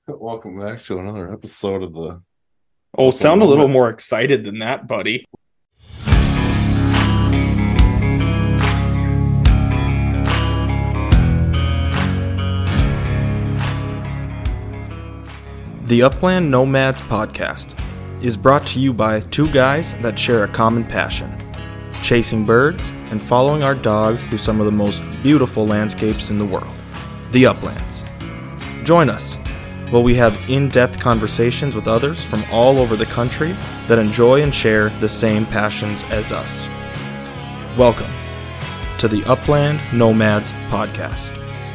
Welcome back to another episode of the Oh, Upland sound a little Nomad. more excited than that, buddy. The Upland Nomads podcast is brought to you by two guys that share a common passion: chasing birds and following our dogs through some of the most beautiful landscapes in the world, the uplands. Join us while we have in-depth conversations with others from all over the country that enjoy and share the same passions as us. Welcome to the Upland Nomads podcast.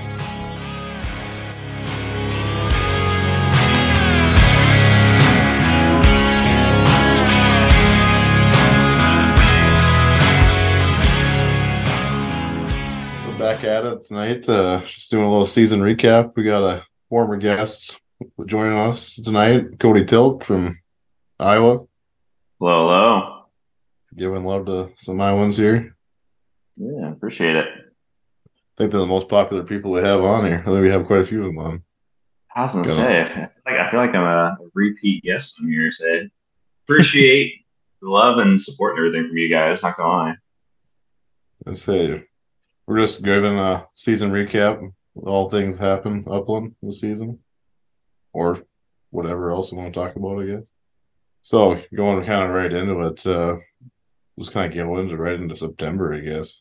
We're back at it tonight. Just doing a little season recap. We got a former guest joining us tonight, Cody Tilk from Iowa, Hello, hello. giving love to some Iowans here. Yeah, appreciate it. I think they're the most popular people we have on here. I think we have quite a few of them on. I was gonna Got say, I feel like I'm a repeat guest on here. Said appreciate the love and support and everything from you guys. Not gonna lie. Let's say we're just giving a season recap. All things happen Upland this season, or whatever else we want to talk about, I guess. So going kind of right into it, just kind of go into right into September, I guess.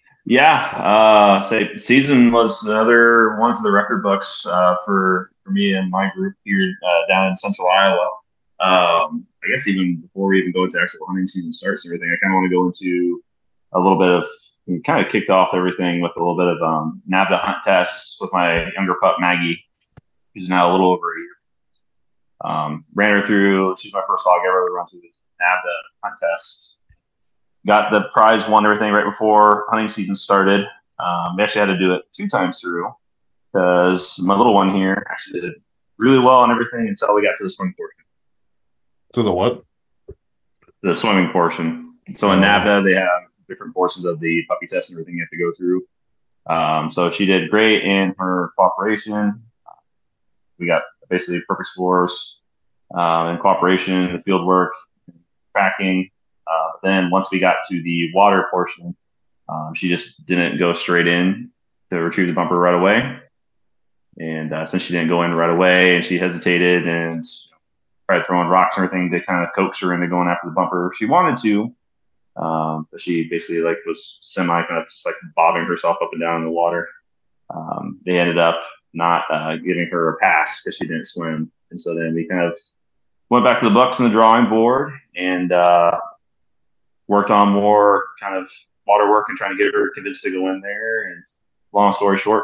Yeah, say season was another one for the record books for me and my group here down in Central Iowa. I guess even before we even go into actual hunting season starts and everything, I kind of want to go into a little bit of we kind of kicked off everything with a little bit of NAVDA hunt tests with my younger pup Maggie, who's now a little over a year. Ran her through. She's my first dog ever to run through the NAVDA hunt test. Got the prize, won everything right before hunting season started. We actually had to do it 2 times through because my little one here actually did really well on everything until we got to the swimming portion. To the what? The swimming portion. So in NAVDA, they have different portions of the puppy test and everything you have to go through. So she did great in her cooperation. We got basically perfect scores in cooperation, the field work, tracking. Then once we got to the water portion, she just didn't go straight in to retrieve the bumper right away. And since she didn't go in right away and she hesitated and tried throwing rocks and everything to kind of coax her into going after the bumper, she wanted to, but she basically was semi kind of just bobbing herself up and down in the water. They ended up not giving her a pass because she didn't swim. And so then we kind of went back to the books and the drawing board and worked on more kind of water work and trying to get her convinced to go in there. And long story short,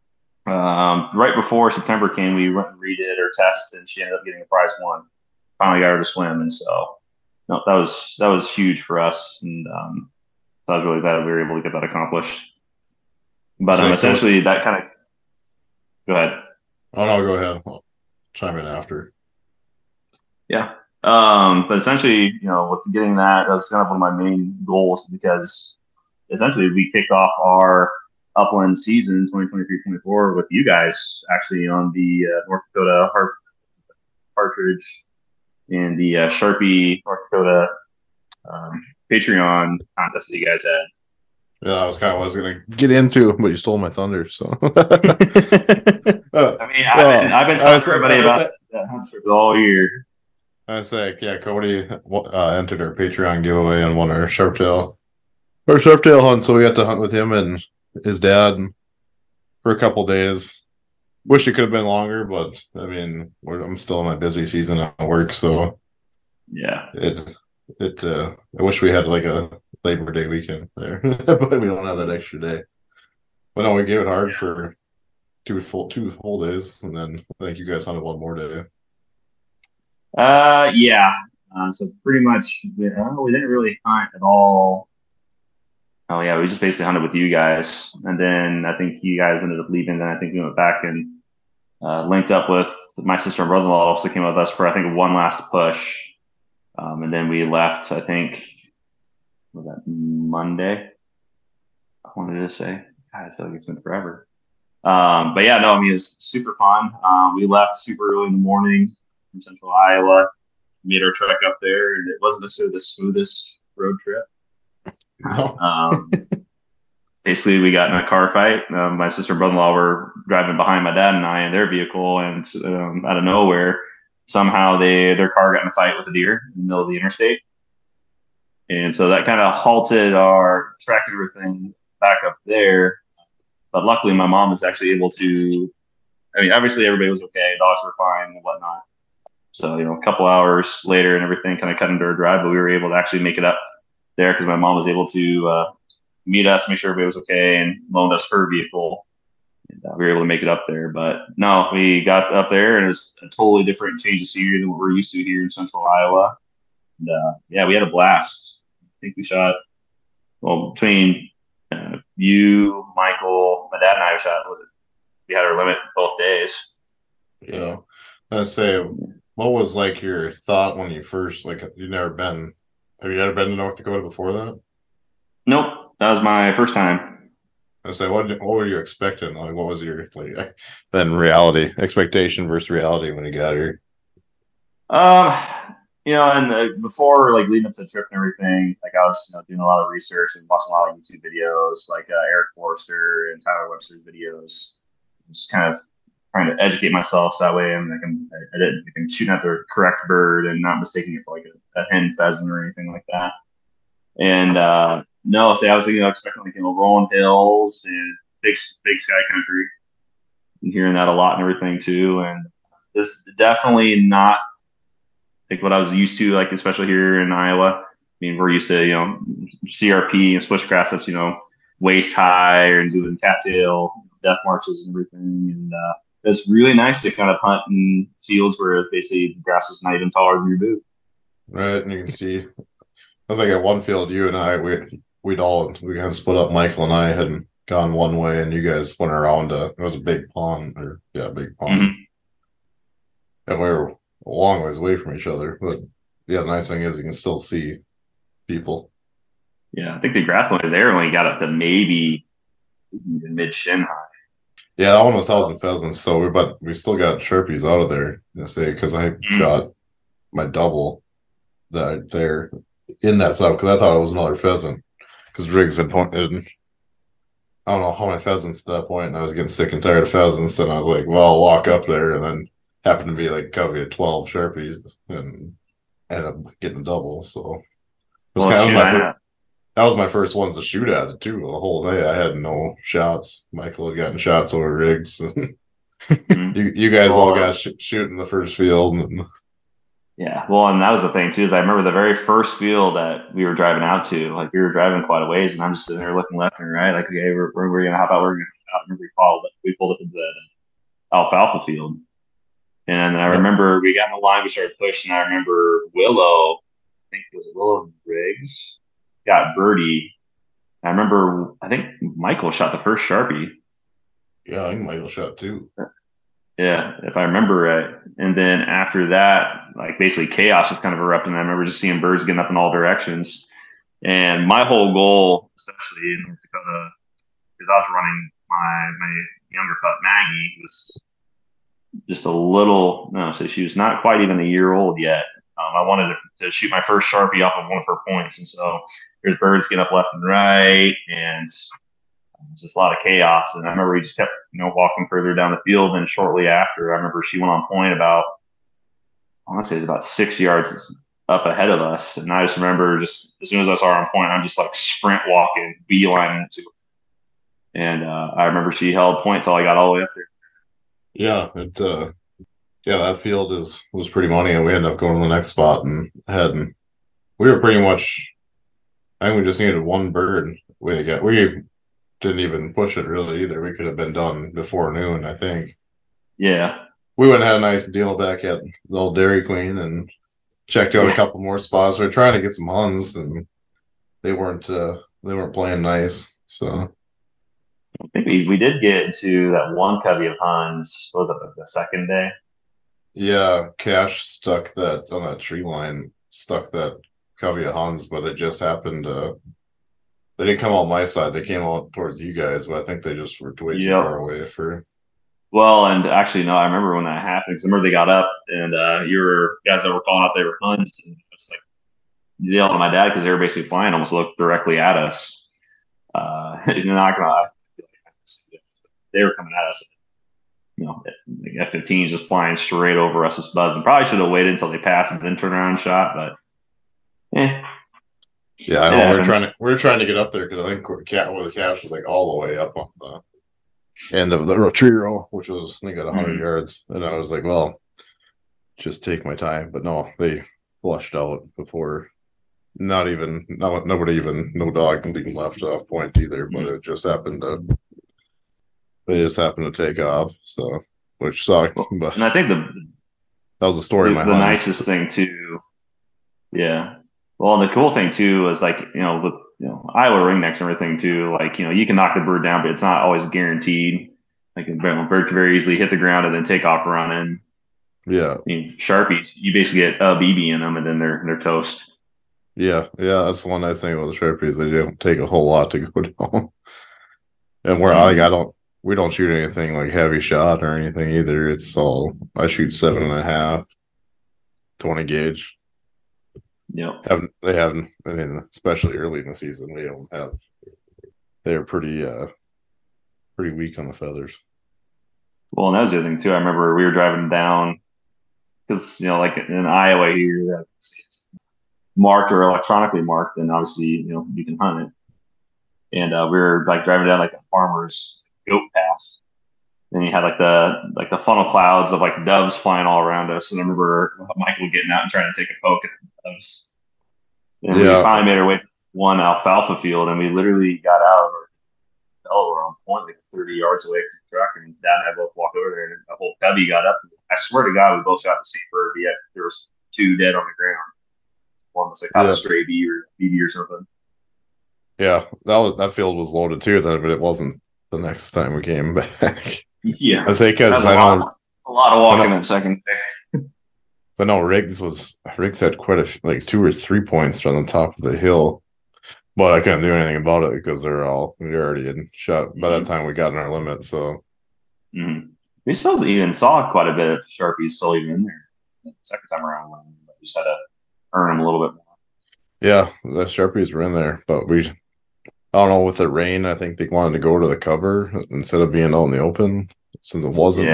right before September came, we went and redid her test, and she ended up getting a prize one. Finally got her to swim, and so no, that was huge for us, and so I was really glad we were able to get that accomplished. But essentially, that kind of go ahead. Oh no, go ahead. I'll chime in after. Yeah. But essentially, with getting that was kind of one of my main goals because essentially we kicked off our upland season 2023-24 with you guys actually on the North Dakota partridge and the Sharpie North Dakota Patreon contest that you guys had. Yeah, that was kind of what I was going to get into, but you stole my thunder. So, I mean, I've been telling everybody about that hunt trip all year. I say, yeah, Cody entered our Patreon giveaway and won our sharptail hunt. So we got to hunt with him and his dad for a couple days. Wish it could have been longer, but I mean, I'm still in my busy season at work, so yeah, I wish we had a Labor Day weekend there, but we don't have that extra day. But no, we gave it hard for two whole days, and then I think you guys hunted one more day. Yeah. So pretty much, we didn't really hunt at all. Oh yeah, we just basically hunted with you guys, and then I think you guys ended up leaving. Then I think we went back and linked up with my sister and brother-in-law. Also came with us for I think one last push, and then we left. I think was that Monday. I wanted to say, God, I feel like it's been forever. But yeah, no, I mean, it was super fun. We left super early in the morning from central Iowa, made our trek up there, and it wasn't necessarily the smoothest road trip. No. Basically, we got in a car fight. My sister and brother-in-law were driving behind my dad and I in their vehicle, and out of nowhere, somehow their car got in a fight with a deer in the middle of the interstate. And so that kind of halted our trek and everything back up there. But luckily, my mom was actually able to. I mean, obviously, everybody was okay. Dogs were fine and whatnot. So, a couple hours later and everything kind of cut into our drive, but we were able to actually make it up there because my mom was able to meet us, make sure everybody was okay, and loaned us her vehicle. And, we were able to make it up there. But no, we got up there, and it was a totally different change of scenery than what we're used to here in central Iowa. And yeah, we had a blast. I think we shot, between you, Michael, my dad, and I shot. We had our limit both days. Yeah. I'd say, what was like your thought when you first, like, have you ever been to North Dakota before that? Nope. That was my first time. I say, what were you expecting? Like, what was your then reality expectation versus reality when you got here? And before like leading up to the trip and everything, like I was doing a lot of research and watching a lot of YouTube videos, like Eric Forrester and Tyler Webster's videos. Just kind of trying to educate myself so that way I can shoot at the correct bird and not mistaking it for like a hen pheasant or anything like that. And no, say I was expecting like rolling hills and big sky country, and hearing that a lot and everything too. And this definitely not like what I was used to, like especially here in Iowa. I mean, we're used to CRP and switchgrass that's waist high and doing cattail death marches and everything. And it's really nice to kind of hunt in fields where basically the grass is not even taller than your boot. Right, and you can see. I think at one field, you and I, we kind of split up. Michael and I had gone one way, and you guys went around. It was a big pond, big pond, Mm-hmm. and we were a long ways away from each other. But yeah, the nice thing is you can still see people. Yeah, I think the grass one there only got up to maybe mid shin high. Yeah, that one was 1,000 pheasants. But we still got Sharpies out of there. Because I shot my double there in that sub because I thought it was another pheasant because Riggs had pointed. I don't know how many pheasants at that point, and I was getting sick and tired of pheasants, and I was like, "Well, I'll walk up there," and then happened to be like covey of 12 Sharpies, and ended up getting a double. So it was that was my first ones to shoot at it too. The whole day I had no shots. Michael had gotten shots over Riggs. you guys all got shooting the first field. Yeah, well, and that was the thing too. Is I remember the very first field that we were driving out to. Like we were driving quite a ways, and I'm just sitting there looking left and right. Like, okay, we're gonna hop out. We're gonna out. Remember we pulled up into the alfalfa field, and I remember we got in the line. We started pushing. I remember Willow. I think it was Willow Riggs got birdie. I think Michael shot the first Sharpie. Yeah, I think Michael shot two. Yeah, if I remember right. And then after that, like basically chaos was kind of erupting. I remember just seeing birds getting up in all directions. And my whole goal, especially in North Dakota, because I was running my younger pup Maggie, was just a little. No, so she was not quite even a year old yet. I wanted to shoot my first Sharpie off of one of her points, and so there's birds getting up left and right, and just a lot of chaos. And I remember we just kept, walking further down the field. And shortly after, I remember she went on point about, I want to say it was about 6 yards up ahead of us. And I just remember just as soon as I saw her on point, I'm just like sprint walking, beelining to her. And I remember she held point till I got all the way up there. Yeah, that field was pretty money, and we ended up going to the next spot and we were pretty much, I think we just needed one bird. We didn't even push it really either. We could have been done before noon, I think. Yeah. We went and had a nice deal back at the old Dairy Queen and checked out a couple more spots. We were trying to get some Huns, and they weren't playing nice. So I think we did get into that one covey of Huns. What was it, the second day? Yeah, Cash stuck that on that tree line, stuck that covey of Huns, but it just happened to They didn't come out my side. They came out towards you guys, but I think they just were way too far Yep. away for. Well, and actually, no, I remember when that happened. 'Cause I remember they got up, and your guys that were calling out they were hunts, and it's like yelling at my dad because they were basically flying, almost looked directly at us. You're not gonna. They were coming at us. Like F-15 just flying straight over us, just buzzing. Probably should have waited until they passed and then turned around and shot, but Yeah, I it know. happens. We were trying to get up there because I think the cache was like all the way up on the end of the tree row, which was I think at 100 yards, and I was like, well, just take my time. But no, they flushed out before. Not even nobody even no dog even left off point either, but it just happened to they just happened to take off, so which sucked. Well, But and I think that was the story of my the hunt. nicest thing too. Yeah. Well, and the cool thing too is like with Iowa ringnecks and everything too. Like you can knock the bird down, but it's not always guaranteed. Like a bird can very easily hit the ground and then take off running. Yeah, Sharpies, you basically get a BB in them and then they're toast. yeah. That's the one nice thing about the Sharpies. They don't take a whole lot to go down. And where we don't shoot anything like heavy shot or anything either. It's all I shoot 7.5, 20 gauge. Yep. They haven't, I mean, especially early in the season, we don't have. They're pretty weak on the feathers. Well, and that was the other thing too. I remember we were driving down because like in Iowa here, it's marked or electronically marked, and obviously you can hunt it. And we were like driving down like a farmer's goat path, and you had like the funnel clouds of like doves flying all around us. And I remember Michael getting out and trying to take a poke at the doves. And we finally made our way to one alfalfa field, and we literally got out of our Delaware on point, like 30 yards away from the truck. And Dad and I both walked over there, and a whole covey got up. I swear to God, we both shot the same bird, but yet there was two dead on the ground. One was like out of stray bee or BB or something. Yeah, that field was loaded too, but it wasn't the next time we came back. Yeah, I say because a lot of walking in second. I know Riggs had quite like 2 or 3 points from the top of the hill, but I couldn't do anything about it because we already had shot by that time we got in our limit. So we still even saw quite a bit of Sharpies still even in there the second time around. We just had to earn them a little bit more. Yeah, the Sharpies were in there, but I don't know, with the rain, I think they wanted to go to the cover instead of being out in the open since it wasn't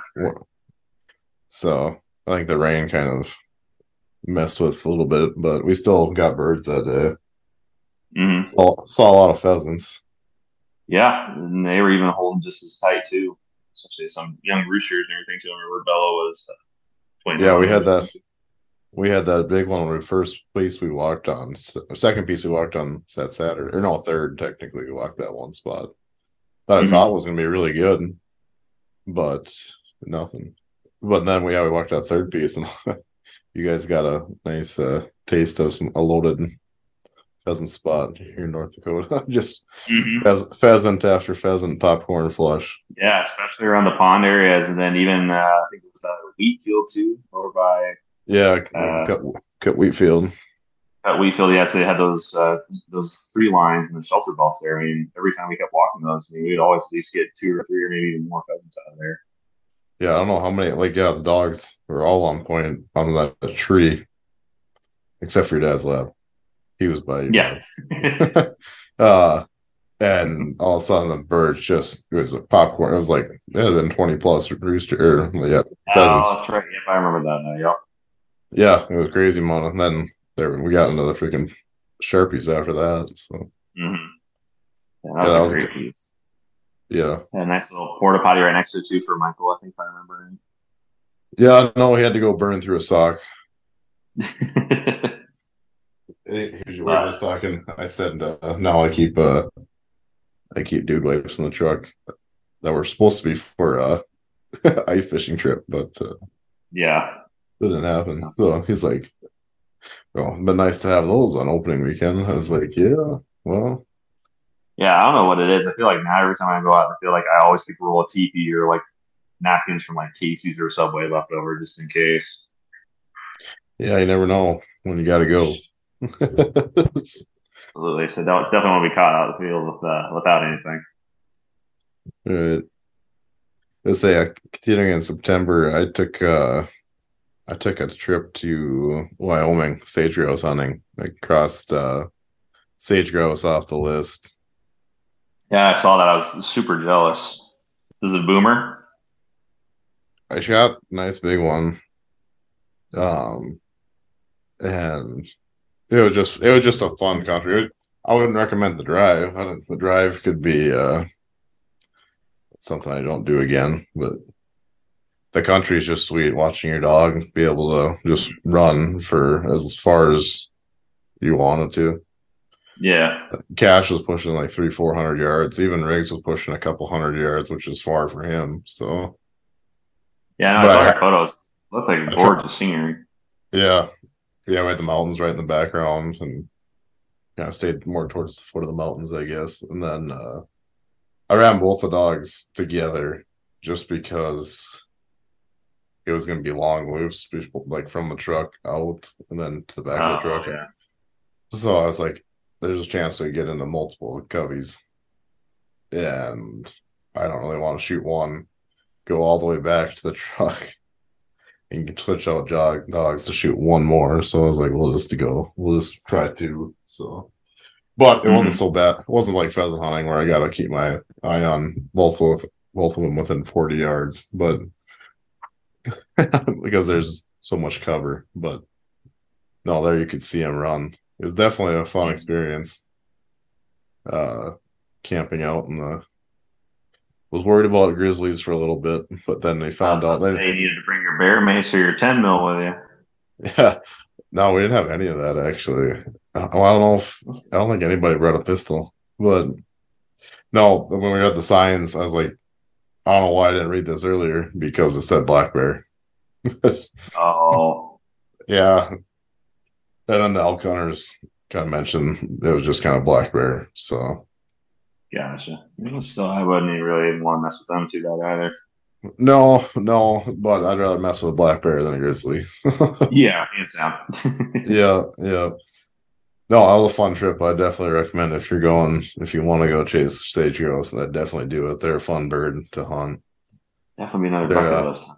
so I think the rain kind of messed with a little bit, but we still got birds that day. Saw a lot of pheasants. Yeah, and they were even holding just as tight too, especially some young roosters and everything too. I remember Bella was 20. Yeah, we had that. We had that big one on the first piece we walked on. Second piece we walked on that Saturday. Or no, third, technically. We walked that one spot. That I thought was going to be really good, but nothing. But then we walked that third piece, and you guys got a nice taste of a loaded pheasant spot here in North Dakota. Just pheasant after pheasant, popcorn flush. Yeah, especially around the pond areas. And then even, I think it was wheat field too, over by... Yeah, cut wheat field. At wheat field, yeah. So they had those 3 lines and the shelter belts there. I mean, every time we kept walking those, we'd always at least get 2 or 3 or maybe even more pheasants out of there. Yeah, I don't know how many. The dogs were all on point on that tree, except for your dad's lab. He was by you. Yeah. And all of a sudden the birds it was a popcorn. It was like it had been 20 plus rooster pheasants. Oh, that's right. Yep, I remember that now. Yep. Yeah, it was a crazy amount. And then we got into the freaking Sharpies after that. So yeah, that was a great piece. Yeah. And a nice little porta potty right next to it too for Michael, I think I remember. Yeah, no, he had to go burn through a sock. We were just talking. I said now I keep dude wipes in the truck that were supposed to be for ice fishing trip, but yeah, it didn't happen. So he's like, well, it'd been nice to have those on opening weekend. I was like, yeah, well. Yeah, I don't know what it is. I feel like now every time I go out, I feel like I always keep a roll of TP or like napkins from like Casey's or Subway left over just in case. Yeah, you never know when you got to go. Absolutely. So don't definitely want to be caught out of the field without anything. Let's say continuing in September, I took a trip to Wyoming sage grouse hunting. I crossed sage grouse off the list. Yeah, I saw that. I was super jealous. This is a boomer. I shot a nice big one. And it was just a fun country. I wouldn't recommend the drive. The drive could be something I don't do again, but the country is just sweet. Watching your dog be able to just run for as far as you wanted to. Yeah. Cash was pushing like 300-400 yards. Even Riggs was pushing a couple hundred yards, which is far for him. So yeah, no, I saw your photos. Looked like gorgeous scenery. Yeah, we had the mountains right in the background, and kind of stayed more towards the foot of the mountains, I guess. And then I ran both the dogs together just because it was going to be long loops, like from the truck out and then to the back of the truck. Yeah. So I was like, there's a chance to get into multiple coveys. And I don't really want to shoot one, go all the way back to the truck and switch out dogs to shoot one more. So I was like, we'll just try two. So, but it wasn't so bad. It wasn't like pheasant hunting where I got to keep my eye on both of them within 40 yards, but because there's so much cover. But no, there you could see him run. It was definitely a fun experience. Camping out in the. Was worried about grizzlies for a little bit, but then they found out they needed to bring your bear mace or your 10 mil with you. Yeah, no, we didn't have any of that actually. I don't think anybody brought a pistol, but no, when we read the signs, I was like, I don't know why I didn't read this earlier because it said black bear. Oh, yeah, and then the elk hunters kind of mentioned it was just kind of black bear, so. Gotcha. Still, I wouldn't really even want to mess with them too bad either. No, but I'd rather mess with a black bear than a grizzly. Yeah, hands down. Yeah. No, that was a fun trip. I definitely recommend if you want to go chase sage grouse, I'd definitely do it. They're a fun bird to hunt. Definitely another bucket list.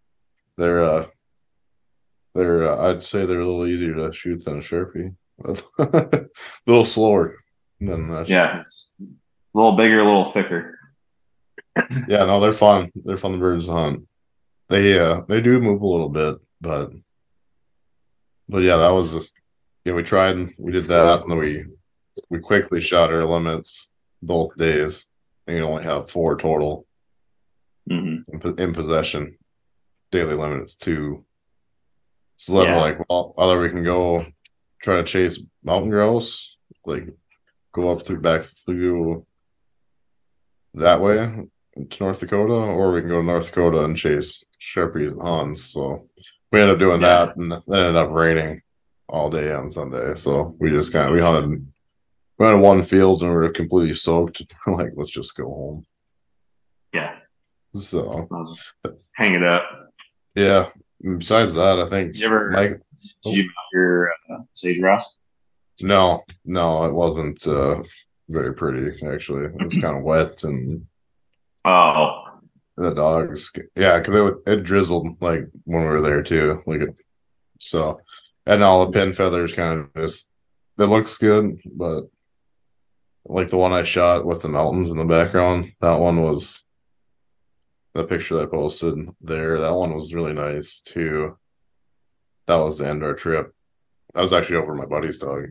They're I'd say they're a little easier to shoot than a Sharpie. A little slower than that. Yeah, it's a little bigger, a little thicker. Yeah, no, they're fun. They're fun birds to hunt. They do move a little bit, but yeah, that was we did that, and then we quickly shot our limits both days, and you only have 4 total in possession. Daily limit is 2. So then we're like, well, either we can go try to chase mountain grouse, like go up back through that way to North Dakota, or we can go to North Dakota and chase Sharpies and Huns. So we ended up doing that, and it ended up raining all day on Sunday. So we just we hunted one field and we were completely soaked. We're like, let's just go home. Yeah. So hang it up. Yeah. Besides that, I think. Did you mount your sage grouse? No, it wasn't very pretty. Actually, it was kind of wet and. Oh. The dogs, yeah, because it drizzled like when we were there too. So, and all the pin feathers kind of just. It looks good, but like the one I shot with the mountains in the background, that one was. The picture that I posted there, that one was really nice too. That was the end of our trip. I was actually over my buddy's dog.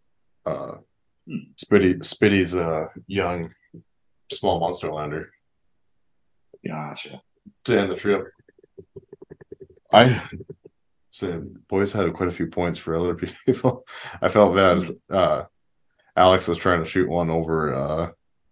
Spitty's young, small Munsterlander. Gotcha. To end the trip, I said boys had quite a few points for other people. I felt bad. Alex was trying to shoot one over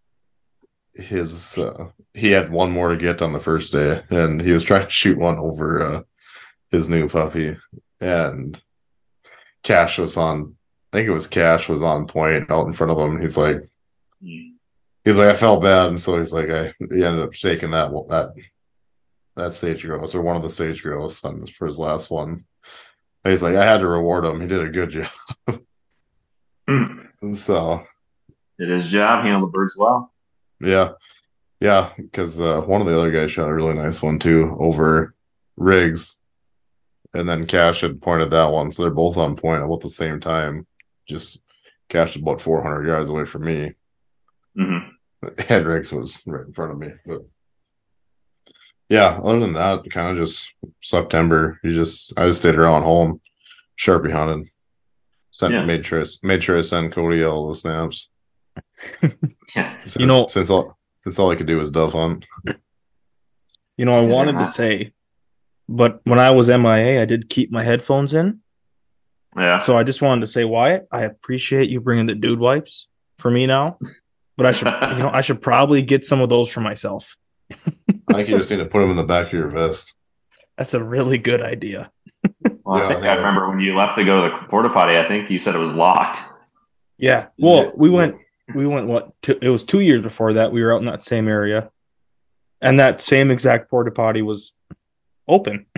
he had one more to get on the first day, and he was trying to shoot one over his new puppy, and Cash was on. I think it was Cash was on point out in front of him. He's like, I felt bad, and so he ended up shaking that sage grouse or one of the sage grouse for his last one. And he's like, I had to reward him. He did a good job. So Did his job, handled the birds well. yeah, yeah, because one of the other guys shot a really nice one too over Riggs, and then Cash had pointed that one, so they're both on point about the same time. Just Cash is about 400 yards away from me, Mm-hmm. and Riggs was right in front of me. But yeah, other than that, kind of just September. I just stayed around home, Sharpie hunted. Yeah. Made sure I sent Cody all the snaps. Yeah. Since all I could do was dove hunt. I wanted to say, but when I was MIA, I did keep my headphones in. Yeah. So I just wanted to say, Wyatt, I appreciate you bringing the dude wipes for me now, but I should probably get some of those for myself. I think you just need to put them in the back of your vest. That's a really good idea. Well, Yeah, I remember when you left to go to the porta potty, I think you said it was locked. Yeah. Well, we went it was 2 years before that. We were out in that same area. And that same exact porta potty was open.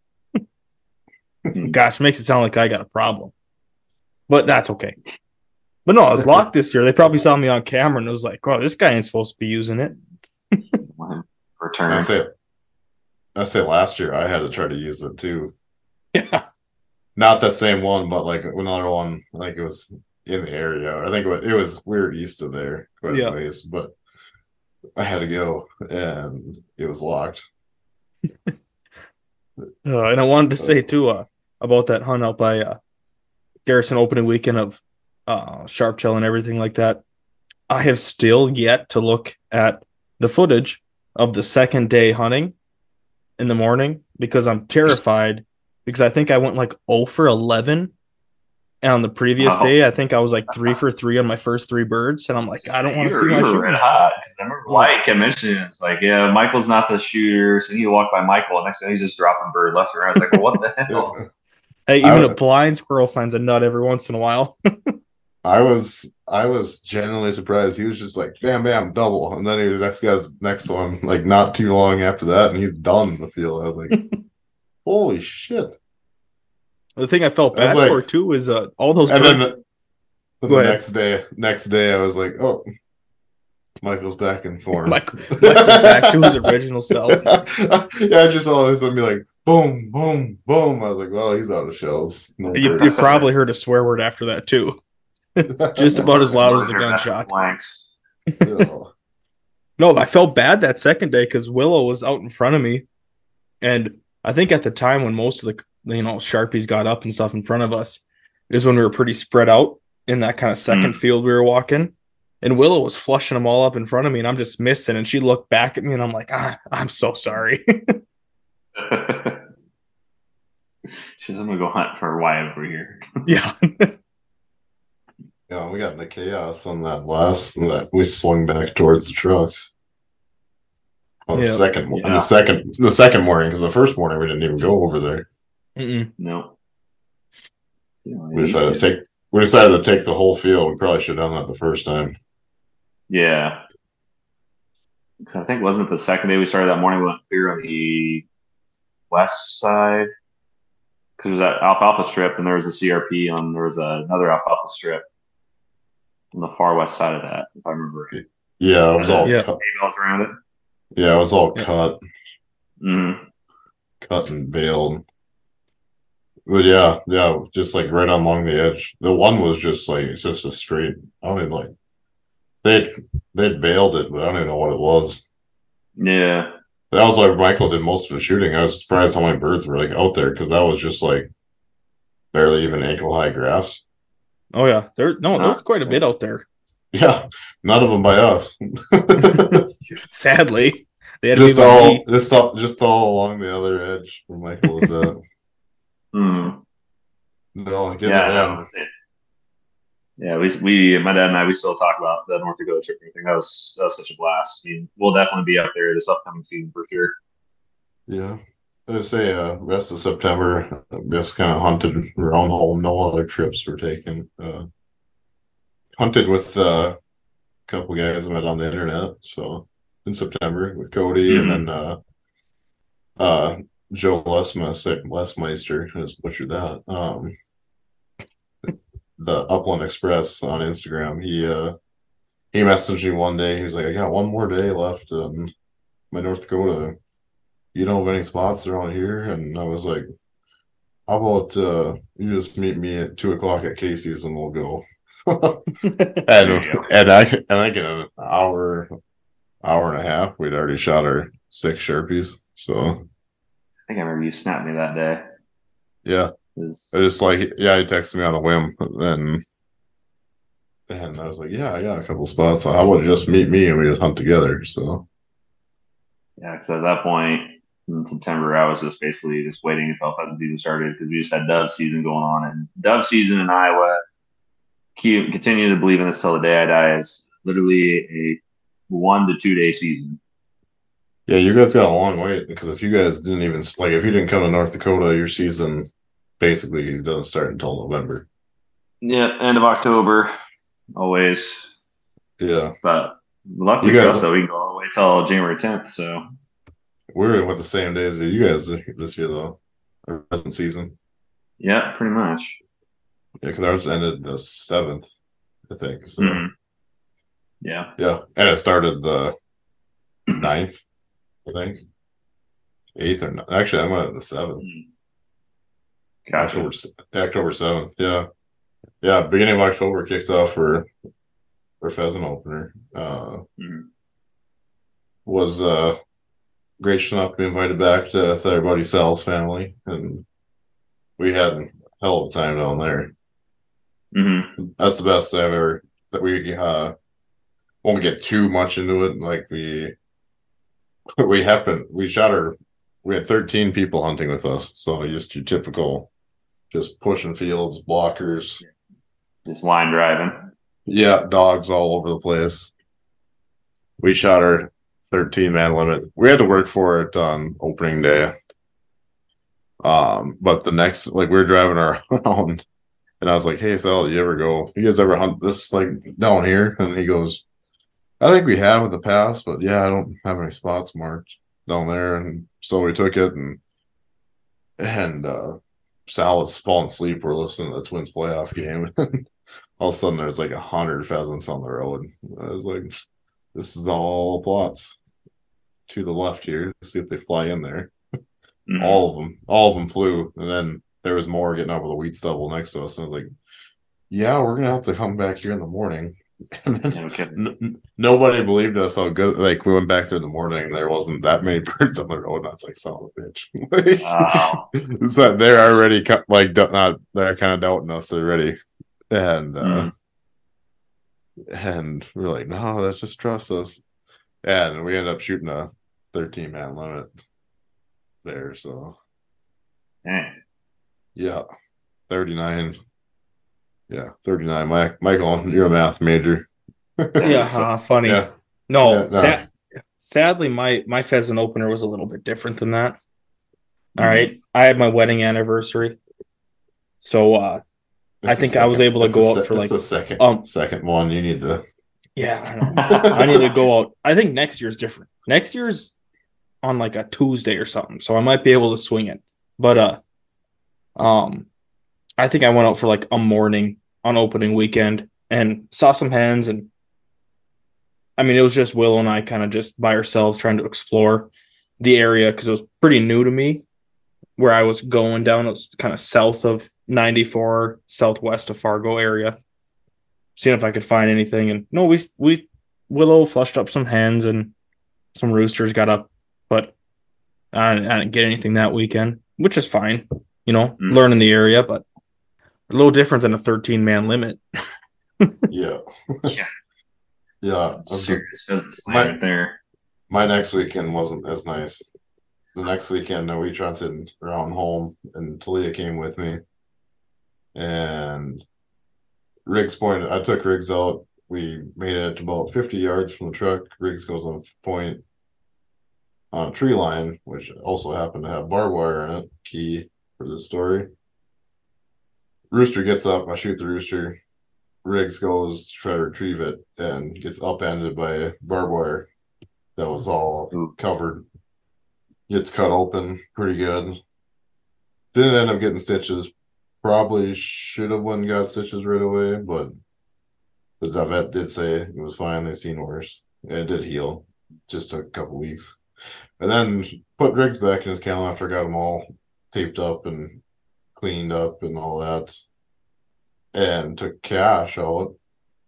Gosh, makes it sound like I got a problem. But that's okay. But no, I was locked this year. They probably saw me on camera and it was like, "Oh, this guy ain't supposed to be using it." Return. I say last year I had to try to use it too. Yeah. Not the same one, but like another one, like it was in the area. I think it was we were east of there quite a ways, but I had to go and it was locked. And I wanted to say too about that hunt out by Garrison opening weekend of Sharptail and everything like that. I have still yet to look at the footage of the second day hunting in the morning because I'm terrified because I think I went like 0 for 11. And on the previous day, I think I was like 3 for 3 on my first 3 birds. And I'm like, I don't want to see my shooting. Red hot. Because I remember Wyatt kept mentioning it's like, yeah, Michael's not the shooter. So you need to walk by Michael. And next thing he's just dropping bird left and right. I was like, well, what the hell? Hey, even a blind squirrel finds a nut every once in a while. I was genuinely surprised. He was just like bam, bam, double, and then he was next one, like not too long after that, and he's done in the field. I was like, holy shit! The thing I felt bad for too is all those. And birds... then the next day, I was like, oh, Michael's back in form. Michael's back to his original self. Yeah, I just saw this and be like, boom, boom, boom. I was like, well, he's out of shells. You probably heard a swear word after that too. Just about as loud as a gunshot. No, I felt bad that second day because Willow was out in front of me, and I think at the time when most of the Sharpies got up and stuff in front of us is when we were pretty spread out in that kind of second field we were walking, and Willow was flushing them all up in front of me, and I'm just missing, and she looked back at me, and I'm like, I'm so sorry. She's gonna go hunt for Wyatt over here. Yeah. Yeah, we got in the chaos on that last, and that we swung back towards the truck. On the second morning, because the first morning we didn't even go over there. No. We decided to take the whole field. We probably should have done that the first time. Yeah. Because I think wasn't the second day we started that morning we went clear on the west side. Because there was that alfalfa strip and there was a CRP there was another alfalfa strip on the far west side of that, if I remember right. Yeah, it was all cut. Around it. Yeah, it was all cut. Mm-hmm. Cut and baled. But yeah, just like right along the edge. The one was just like, it's just a straight, I don't even like, they'd baled it, but I don't even know what it was. Yeah. That was like Michael did most of the shooting. I was surprised how many birds were like out there because that was just like barely even ankle high grass. Oh yeah, there's quite a bit out there. Yeah, none of them by us. Sadly, they had just all along the other edge where Michael was at. No, I get that. Yeah, we my dad and I still talk about the North Dakota trip and everything. That was such a blast. I mean, we'll definitely be out there this upcoming season for sure. Yeah. I would say rest of September, just kind of hunted around home. No other trips were taken. Hunted with a couple guys I met on the internet. So in September with Cody and then Joe Lesmeister has butchered that. the Upland Express on Instagram. He messaged me one day. He was like, I got one more day left in my North Dakota. You know of any spots around here? And I was like, how about you just meet me at 2:00 at Casey's and we'll go. and I think in an hour and a half, we'd already shot our 6 Sharpies. So I think I remember you snapped me that day. Yeah. I just like, he texted me on a whim. And I was like, yeah, I got a couple spots. How about you just meet me and we just hunt together? So yeah, because at that point in September, I was just basically just waiting until pheasant season started because we just had dove season going on. And dove season in Iowa, continue to believe in this till the day I die, is literally a 1 to 2 day season. Yeah, you guys got a long wait because if you guys didn't even, like, if you didn't come to North Dakota, your season basically doesn't start until November. Yeah, end of October, always. Yeah. But luckily for us, though, we can go all the way till January 10th. So we're in with the same days as you guys this year, though, our pheasant season. Yeah, pretty much. Yeah, because ours ended the 7th, I think. So yeah, and it started the 9th, I think, 8th or 9th. Actually, I'm at the 7th. Gotcha. October 7th. Yeah. Beginning of October kicked off for pheasant opener. Was gracious enough to be invited back to our buddy Sal's family, and we had a hell of a time down there. That's the best I've ever. That we won't get too much into it. Like we had 13 people hunting with us, so just your typical, just pushing fields, blockers, just line driving. Yeah, dogs all over the place. We shot our 13-man limit. We had to work for it on opening day. But the next, like, we were driving around, and I was like, "Hey, Sal, you guys ever hunt this, like, down here?" And he goes, "I think we have in the past, but yeah, I don't have any spots marked down there." And so we took it, and Sal was falling asleep. We're listening to the Twins playoff game. All of a sudden, there's like 100 pheasants on the road. I was like, "This is all plots to the left here. See if they fly in there." All of them flew, and then there was more getting over the wheat stubble next to us. And I was like, "Yeah, we're gonna have to come back here in the morning." And then nobody believed us how good. Like, we went back there in the morning, and there wasn't that many birds on the road. And I was like, "Son of a bitch!" Wow. It's like they're already they're kind of doubting us already, and we're like, "No, let's just trust us." And we ended up shooting a 13-man limit there. So, yeah, 39. Yeah, 39. Michael, you're a math major. Yeah, funny. Yeah. No, sadly, my pheasant opener was a little bit different than that. All right, I had my wedding anniversary, so I think I was able to go out for like the second one. You need to. Yeah, I know. I need to go out. I think next year's different. Next year's on like a Tuesday or something, so I might be able to swing it. But I think I went out for like a morning on opening weekend and saw some hens, and I mean, it was just Will and I kind of just by ourselves trying to explore the area because it was pretty new to me. Where I was going down, it was kind of south of 94, southwest of Fargo area. Seeing if I could find anything, and no, we Willow flushed up some hens and some roosters got up, but I didn't get anything that weekend, which is fine, learning the area, but a little different than a 13-man limit. Yeah. Serious business right there. My next weekend wasn't as nice. The next weekend, we hunted around home, and Talia came with me, and Riggs pointed. I took Riggs out. We made it about 50 yards from the truck. Riggs goes on point on a tree line, which also happened to have barbed wire in it. Key for this story. Rooster gets up. I shoot the rooster. Riggs goes to try to retrieve it and gets upended by barbed wire that was all covered. Gets cut open pretty good. Didn't end up getting stitches. probably should have went and got stitches right away, but the vet did say it was fine. They've seen worse. And it did heal. Just took a couple weeks. And then put Riggs back in his kennel after I got them all taped up and cleaned up and all that. And took Cash out.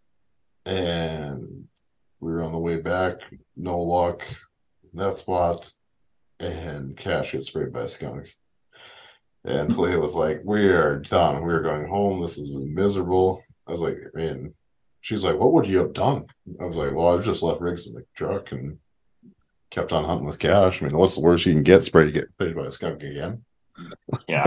And we were on the way back. No luck. That spot. And Cash gets sprayed by a skunk. And Talia was like, we are done. We're going home. This is miserable. I was like, man. She's like, what would you have done? I was like, well, I just left Riggs in the truck and kept on hunting with Cash. I mean, what's the worst you can get? Sprayed, get bit by a skunk again. Yeah.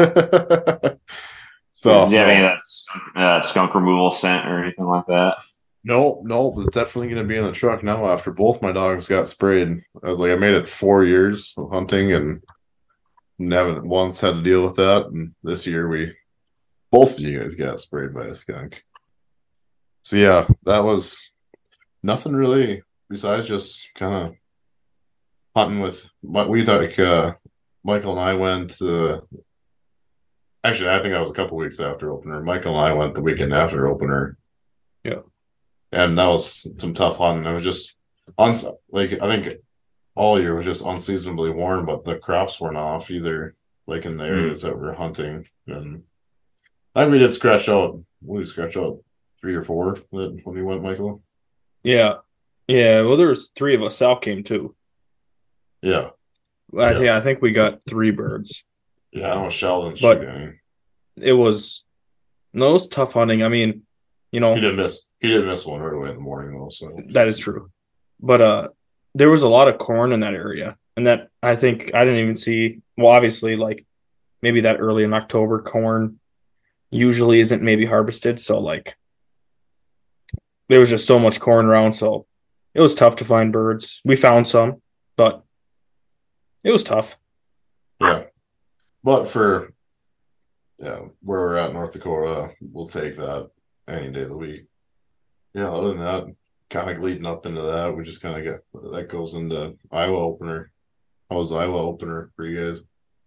So, do you have any of that skunk removal scent or anything like that? No, but it's definitely going to be in the truck now after both my dogs got sprayed. I was like, I made it 4 years of hunting and never once had to deal with that. And this year, both of you guys got sprayed by a skunk. So, yeah, that was nothing really besides just kind of hunting with. But Michael and I went. Actually, I think that was a couple weeks after opener. Michael and I went the weekend after opener. Yeah, and that was some tough hunting. It was just I think all year was just unseasonably warm, but the crops weren't off either. Like in the areas that we're hunting, and I think we did scratch out. We scratch out 3 or 4 that when we went, Michael. yeah. Well, there was 3 of us. Sal came too. Yeah, I think we got 3 birds. Yeah, I don't know Sheldon But shoot any. it was tough hunting. I mean, He did miss one right away in the morning though. So that is true. But there was a lot of corn in that area, and that I think I didn't even see. Well, obviously, like maybe that early in October, corn usually isn't maybe harvested. So like there was just so much corn around, so it was tough to find birds. We found some, but it was tough. Yeah, but for where we're at, North Dakota, we'll take that any day of the week. Yeah, other than that, kind of leading up into that, we just kind of get that goes into Iowa opener. How was Iowa opener for you guys?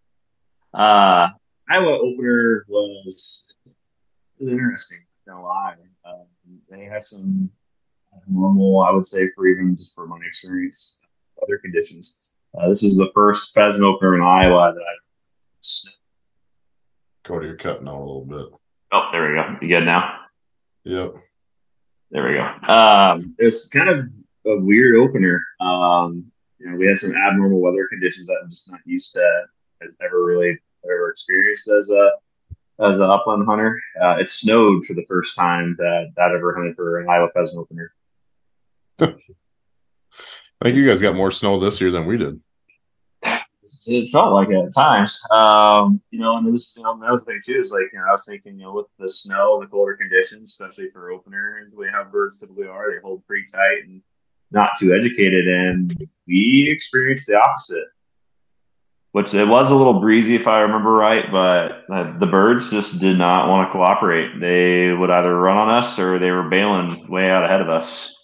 Iowa opener was interesting. Not gonna lie, they had some normal, I would say, for even just for my experience, other conditions. This is the first pheasant opener in Iowa that I've. Cody, you're cutting out a little bit. Oh, there we go. You good now? Yep. There we go. It was kind of a weird opener. We had some abnormal weather conditions that I'm just not used to. Ever experienced as an upland hunter. It snowed for the first time that I've ever hunted for an Iowa pheasant opener. I think you guys got more snow this year than we did. It felt like it at times. And it was, that was the thing too, is like, I was thinking, with the snow and the colder conditions, especially for opener, the way how birds typically are, they hold pretty tight and not too educated. And we experienced the opposite, which it was a little breezy, if I remember right, but the birds just did not want to cooperate. They would either run on us or they were bailing way out ahead of us.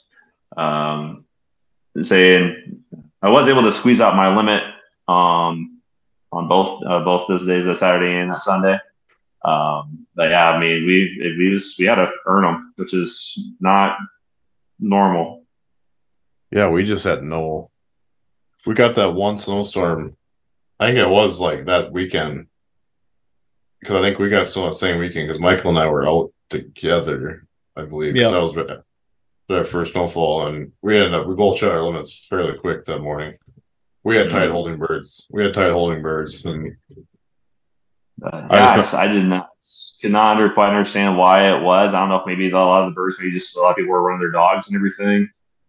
Saying I was able to squeeze out my limit on both those days, that Saturday and that Sunday. But yeah, I mean, we had to earn them, which is not normal. Yeah, we just had we got that one snowstorm. I think it was like that weekend, because I think we got still on the same weekend because Michael and I were out together, I believe. Yeah. That was our first snowfall, and we both shot our limits fairly quick that morning. We had tight holding birds. And I could not quite understand why it was. I don't know if maybe a lot of the birds, maybe just a lot of people were running their dogs and everything.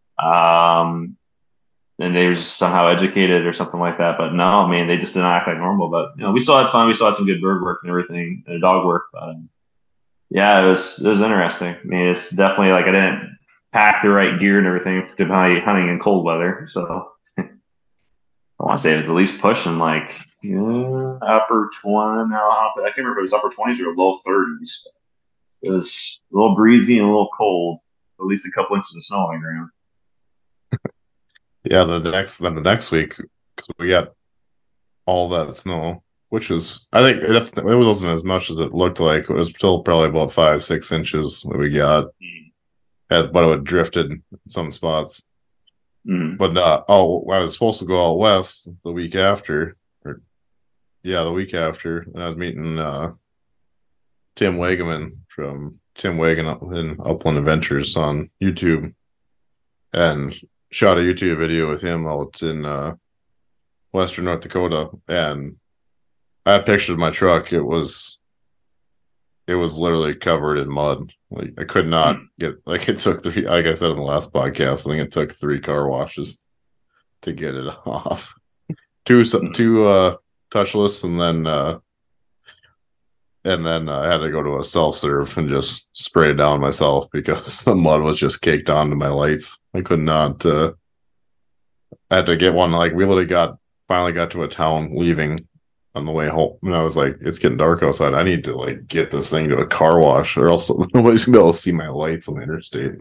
And they were just somehow educated or something like that. But no, I mean, they just didn't act like normal. But we still had fun. We still had some good bird work and everything, and dog work. But yeah, it was interesting. I mean, it's definitely like I didn't pack the right gear and everything for hunting in cold weather. So I want to say it was at least pushing like upper 20. I can't remember if it was upper 20s or low 30s. It was a little breezy and a little cold. At least a couple inches of snow on the ground. Yeah, the next week, because we got all that snow. which was, I think it wasn't as much as it looked like. It was still probably about 5-6 inches that we got, but it had drifted in some spots. But I was supposed to go out west the week after, the week after, and I was meeting Tim Wagaman from Tim Wagon in Upland Adventures on YouTube, and shot a YouTube video with him out in Western North Dakota, and I pictured my truck. It was literally covered in mud. Like I could not get, like it took like I said in the last podcast, I think it took 3 car washes to get it off. Two touchless, and then I had to go to a self-serve and just spray it down myself because the mud was just caked onto my lights. I could not. I had to get one. Like we literally finally got to a town leaving on the way home, and I was like, "It's getting dark outside. I need to like get this thing to a car wash, or else nobody's gonna be able to see my lights on the interstate."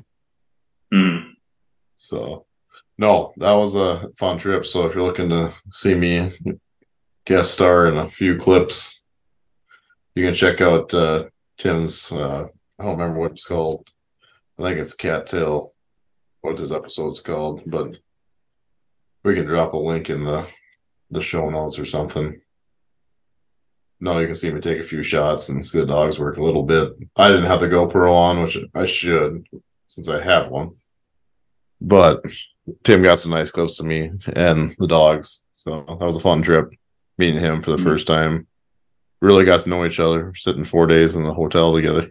So, no, that was a fun trip. So if you're looking to see me guest star in a few clips, you can check out Tim's. I don't remember what it's called. I think it's Cattail. What his episode's called, but we can drop a link in the show notes or something. No, you can see me take a few shots and see the dogs work a little bit. I didn't have the GoPro on, which I should, since I have one. But Tim got some nice clips of me and the dogs. So that was a fun trip, meeting him for the first time. Really got to know each other, sitting 4 days in the hotel together.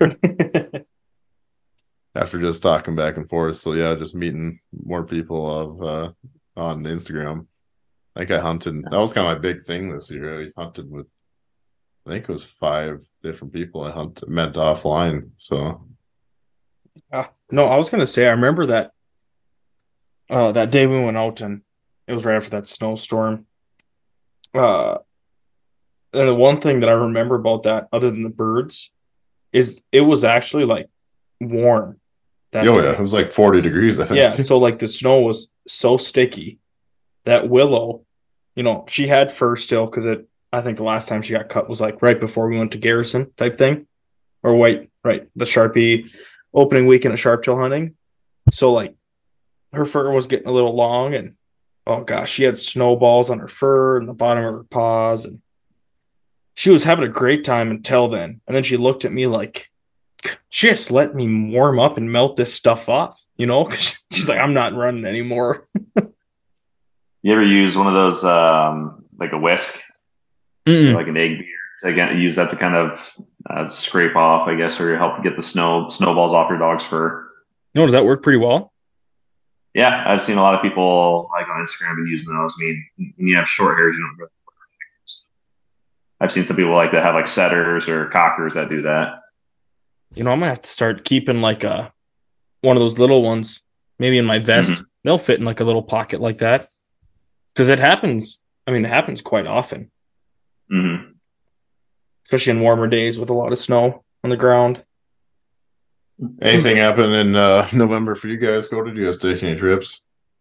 After just talking back and forth. So yeah, just meeting more people on Instagram. I think I hunted. That was kind of my big thing this year. I hunted with, I think it was 5 different people I met offline. So, no, I was gonna say I remember that that day we went out, and it was right after that snowstorm. And the one thing that I remember about that, other than the birds, is it was actually like warm. It was like 40 degrees. I think. Yeah, so like the snow was so sticky that Willow, she had fur still because I think the last time she got cut was like right before we went to Garrison type thing, or the Sharpie opening weekend of sharptail hunting. So like her fur was getting a little long, and oh gosh, she had snowballs on her fur and the bottom of her paws, and she was having a great time until then. And then she looked at me like, just let me warm up and melt this stuff off, because she's like, I'm not running anymore. You ever use one of those like a whisk? Like an egg beer, to use that to kind of scrape off, I guess, or help get the snowballs off your dog's fur. Does that work pretty well? Yeah, I've seen a lot of people like on Instagram been using those. I mean, when you have short hairs, you don't really. I've seen some people like that have like setters or cockers that do that. I'm gonna have to start keeping like one of those little ones, maybe in my vest. They'll fit in like a little pocket like that, because it happens. I mean, it happens quite often. Especially in warmer days with a lot of snow on the ground. Anything happen in November for you guys? Did you guys take any trips?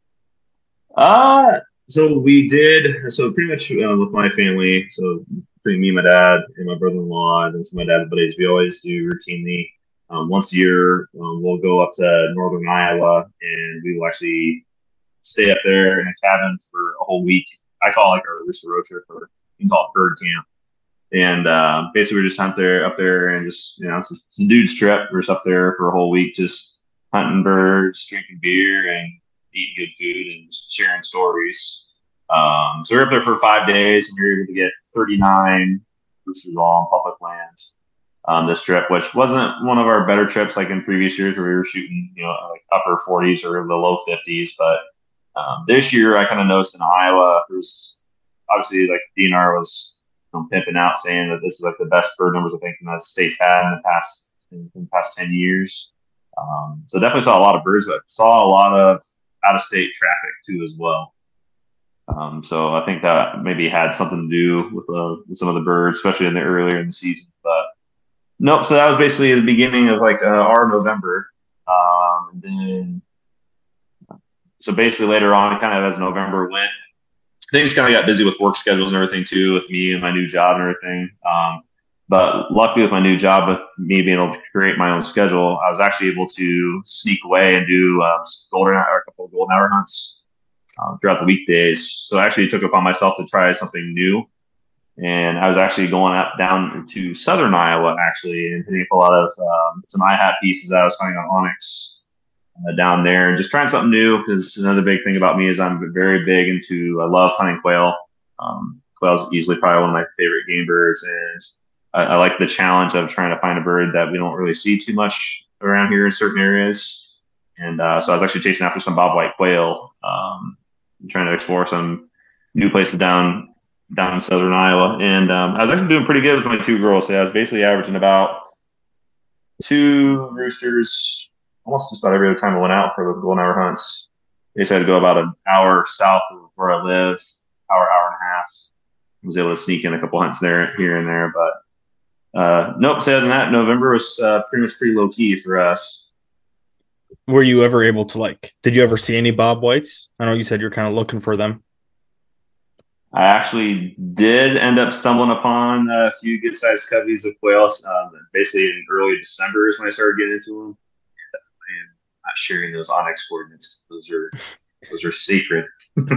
So we did. So pretty much with my family. So between me, my dad, and my brother-in-law, and some of my dad's buddies, we always do routinely once a year. We'll go up to northern Iowa, and we will actually stay up there in a cabin for a whole week. I call it like our Rooster Road trip, or you can call it bird camp. And basically, we just hunt up there, and just it's a dude's trip. We're just up there for a whole week, just hunting birds, drinking beer, and eating good food, and just sharing stories. So we were up there for 5 days, and we were able to get 39 roosters all on public land this trip, which wasn't one of our better trips like in previous years where we were shooting, like upper 40s or the low 50s. But this year, I kind of noticed in Iowa, there's obviously like DNR was pimping out, saying that this is like the best bird numbers I think the state's had in the past 10 years. So definitely saw a lot of birds, but saw a lot of out-of-state traffic too as well. So I think that maybe had something to do with some of the birds, especially earlier in the season. But nope. So that was basically the beginning of like our November, and then so basically later on, kind of as November went, things kind of got busy with work schedules and everything too, with me and my new job and everything. But luckily, with my new job, with me being able to create my own schedule, I was actually able to sneak away and do a couple of golden hour hunts throughout the weekdays. So I actually took it upon myself to try something new. And I was actually going up down to southern Iowa, actually, and hitting up a lot of some IHAT pieces that I was finding on Onyx down there, and just trying something new. Because another big thing about me is I'm very big into, I love hunting quail. Quail is easily probably one of my favorite game birds, and I like the challenge of trying to find a bird that we don't really see too much around here in certain areas. And so I was actually chasing after some bobwhite quail, trying to explore some new places down in southern Iowa. And I was actually doing pretty good with my 2 girls. So I was basically averaging about 2 roosters almost just about every other time I went out for the golden hour hunts. They just had to go about an hour south of where I live, hour and a half. I was able to sneak in a couple hunts there, here and there. But nope, other than that, November was pretty low key for us. Were you ever able to, did you ever see any bob whites? I know you said you're kind of looking for them. I actually did end up stumbling upon a few good-sized coveys of quail. Basically, in early December is when I started getting into them. I am not sharing those Onyx coordinates. Those are secret.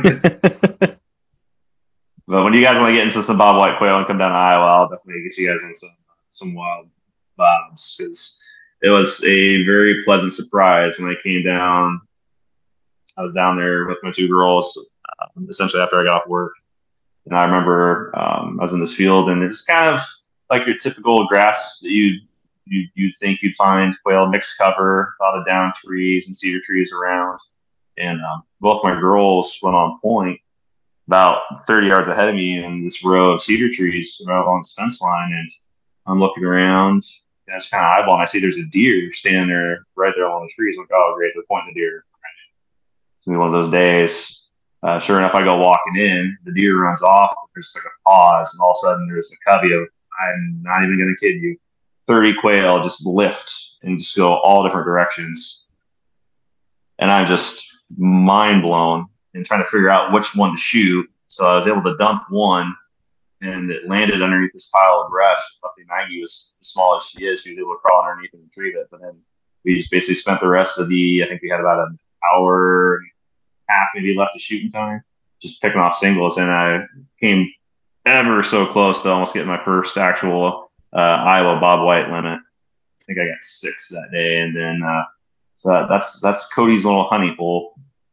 But when you guys want to get into some bobwhite quail and come down to Iowa, I'll definitely get you guys on some wild bobs, because it was a very pleasant surprise when I came down. I was down there with my 2 girls, essentially after I got off work. And I remember I was in this field, and it's kind of like your typical grass that you'd think you'd find quail, mixed cover, a lot of down trees and cedar trees around. And both my girls went on point about 30 yards ahead of me in this row of cedar trees right along the fence line. And I'm looking around, and I just kind of eyeball, and I see there's a deer standing there right there along the trees. I'm like, oh, great, they're pointing the deer. It's going to be one of those days. Sure enough, I go walking in, the deer runs off, there's like a pause, and all of a sudden there's a covey of, I'm not even going to kid you, 30 quail just lift and just go all different directions. And I'm just mind blown and trying to figure out which one to shoot. So I was able to dump one, and it landed underneath this pile of brush. Luckily, Maggie was as small as she is. She was able to crawl underneath and retrieve it. But then we just basically spent the rest of I think we had about an hour and a half maybe left of shooting time, just picking off singles. And I came ever so close to almost getting my first actual Iowa bobwhite limit. I think I got 6 that day. And then so that's Cody's little honey hole.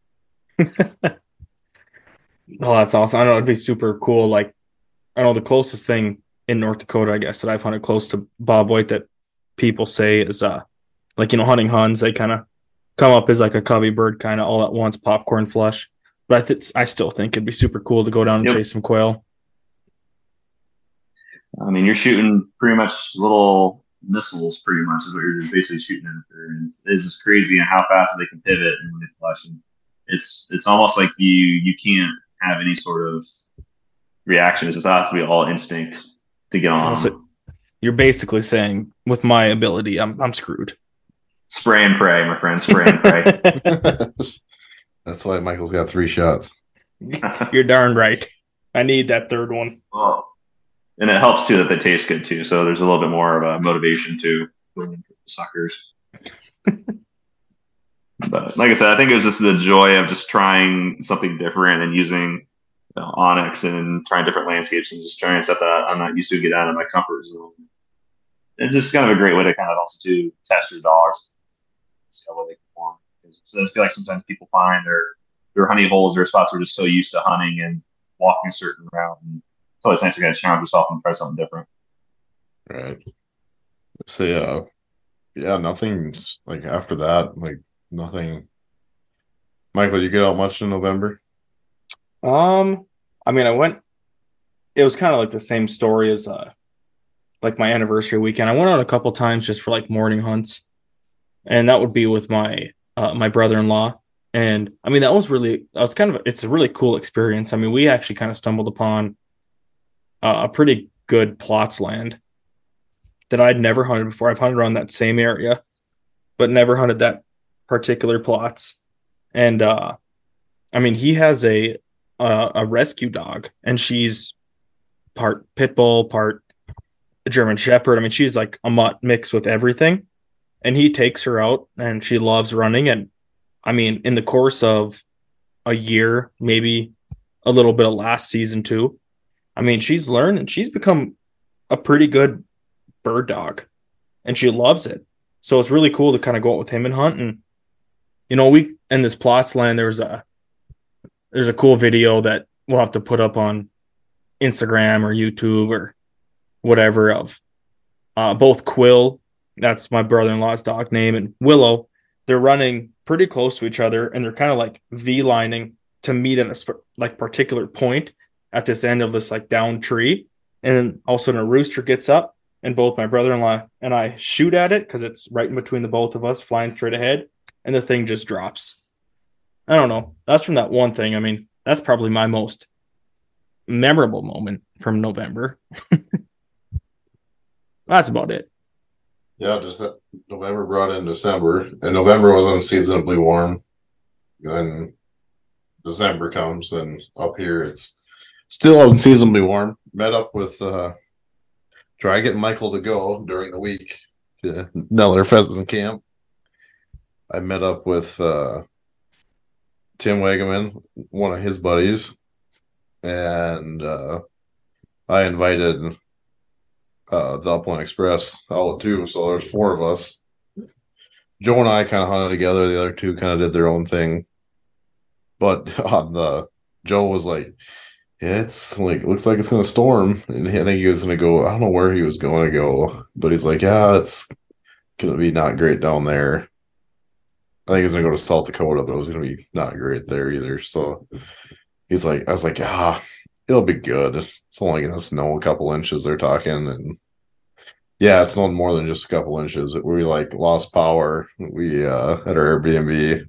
Oh, that's awesome. I know it'd be super cool. I know the closest thing in North Dakota, I guess, that I've hunted close to bobwhite that people say is hunting huns. They kind of come up as a covey bird, kind of all at once, popcorn flush. But I still think it'd be super cool to go down and chase some quail. I mean, you're shooting pretty much little missiles, pretty much is what you're basically shooting at there. And it's just crazy and how fast they can pivot and when they flush. And it's almost like you can't have any sort of reaction. It just has to be all instinct to get on. So you're basically saying, with my ability, I'm screwed. Spray and pray, my friend. Spray and pray. That's why Michael's got 3 shots. You're darn right. I need that 3rd one. Oh. And it helps too that they taste good too. So there's a little bit more of a motivation to suckers. But like I said, I think it was just the joy of just trying something different and using Onyx and trying different landscapes and just trying stuff that I'm not used to, get out of my comfort zone. It's just kind of a great way to kind of also to test your dogs, see how well they perform. So I feel like sometimes people find their honey holes or spots where they're just so used to hunting and walking a certain route. And it's always nice to kind of challenge yourself and try something different. Right. So nothing after that, nothing. Michael, you get out much in November? I mean, it was kind of the same story as my anniversary weekend. I went out a couple times just for morning hunts, and that would be with my my brother-in-law. And I mean, it's a really cool experience. I mean, we actually kind of stumbled upon a pretty good plots land that I'd never hunted before. I've hunted around that same area, but never hunted that particular plots. And I mean, he has a a rescue dog, and she's part pit bull, part German Shepherd. I mean, she's like a mutt mixed with everything. And he takes her out, and she loves running. And I mean, in the course of a year, maybe a little bit of last season too, I mean, she's learned and she's become a pretty good bird dog, and she loves it. So it's really cool to kind of go out with him and hunt. And we in this plots land, there's a cool video that we'll have to put up on Instagram or YouTube or whatever of both Quill, that's my brother-in-law's dog name, and Willow. They're running pretty close to each other, and they're kind of like V-lining to meet at a like particular point at this end of this like down tree. And then all of a sudden a rooster gets up, and both my brother-in-law and I shoot at it because it's right in between the both of us, flying straight ahead, and the thing just drops. I don't know. That's from that one thing. I mean, that's probably my most memorable moment from November. That's about it. Yeah, just November brought in December, and November was unseasonably warm. Then December comes, and up here it's still unseasonably warm. Met up with try getting Michael to go during the week to another pheasant camp. I met up with Tim Wagaman, one of his buddies, and I invited the Upland Express out too. So there's 4 of us. Joe and I kind of hunted together. The other 2 kind of did their own thing. But on Joe was like, yeah, it's like looks like it's gonna storm, and I think he was gonna go. I don't know where he was going to go, but he's like, yeah, it's gonna be not great down there. I think he's gonna go to South Dakota, but it was gonna be not great there either. So he's like, I was like, it'll be good. It's only gonna snow a couple inches. They're talking, and yeah, it's not more than just a couple inches. We like lost power. We at our Airbnb,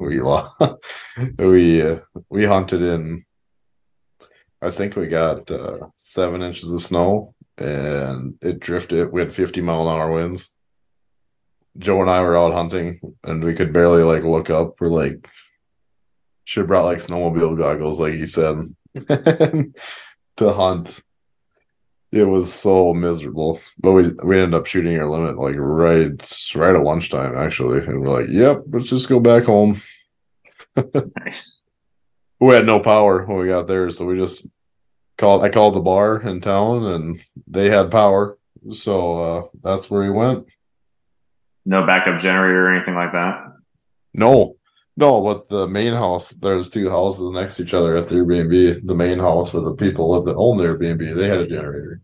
we hunted in. I think we got 7 inches of snow, and it drifted. We had 50-mile-an-hour winds. Joe and I were out hunting, and we could barely like look up. We're like, should have brought like snowmobile goggles, like he said, to hunt. It was so miserable, but we ended up shooting our limit like right at lunchtime actually, and we're like, yep, let's just go back home. Nice. We had no power when we got there, so we just I called the bar in town, and they had power, so that's where we went. No backup generator or anything like that? No, but the main house, there's 2 houses next to each other at the Airbnb. The main house where the people that own the Airbnb, they had a generator.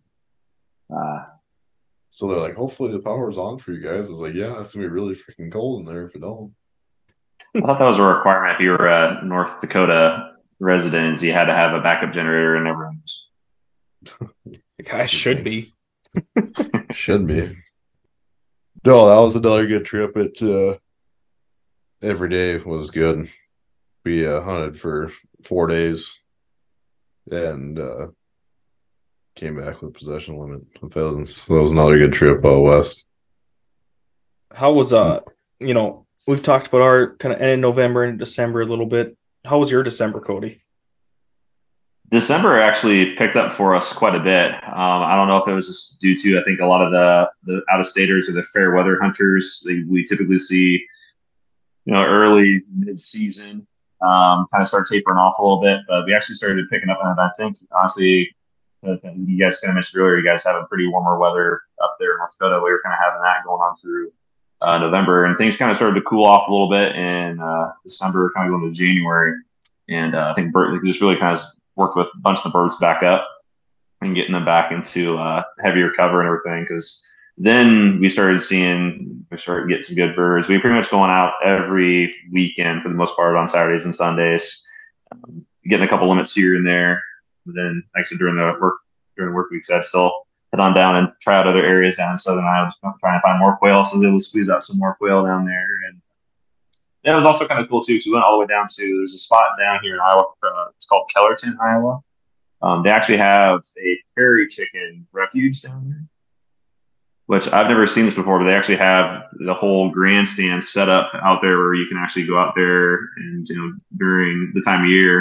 So they're like, hopefully the power's on for you guys. I was like, yeah, it's gonna be really freaking cold in there if it don't. I thought that was a requirement if you were a North Dakota resident. You had to have a backup generator in every house. The guy should be. Should be. No, that was another good trip. Every day was good. We hunted for 4 days and came back with possession limit of pheasants. So that was another good trip out west. How was we've talked about our kind of end of November and December a little bit. How was your December, Cody? December actually picked up for us quite a bit. I don't know if it was just due to, I think, a lot of the out-of-staters or the fair weather hunters. We typically see, early mid-season kind of start tapering off a little bit, but we actually started picking up on it. I think, honestly, you guys kind of mentioned earlier, you guys having pretty warmer weather up there in North Dakota. We were kind of having that going on through November, and things kind of started to cool off a little bit in December, kind of going to January. And I think Bert just really kind of worked with a bunch of the birds back up and getting them back into heavier cover and everything. Because then we started getting some good birds. We were pretty much going out every weekend for the most part on Saturdays and Sundays, getting a couple limits here and there. But then actually during the work weeks, I'd still head on down and try out other areas down in Southern Iowa, trying to find more quail. So I was able to squeeze out some more quail down there. And that was also kind of cool too, because we went all the way down to, there's a spot down here in Iowa, it's called Kellerton, Iowa. They actually have a prairie chicken refuge down there, which I've never seen this before, but they actually have the whole grandstand set up out there where you can actually go out there and, during the time of year,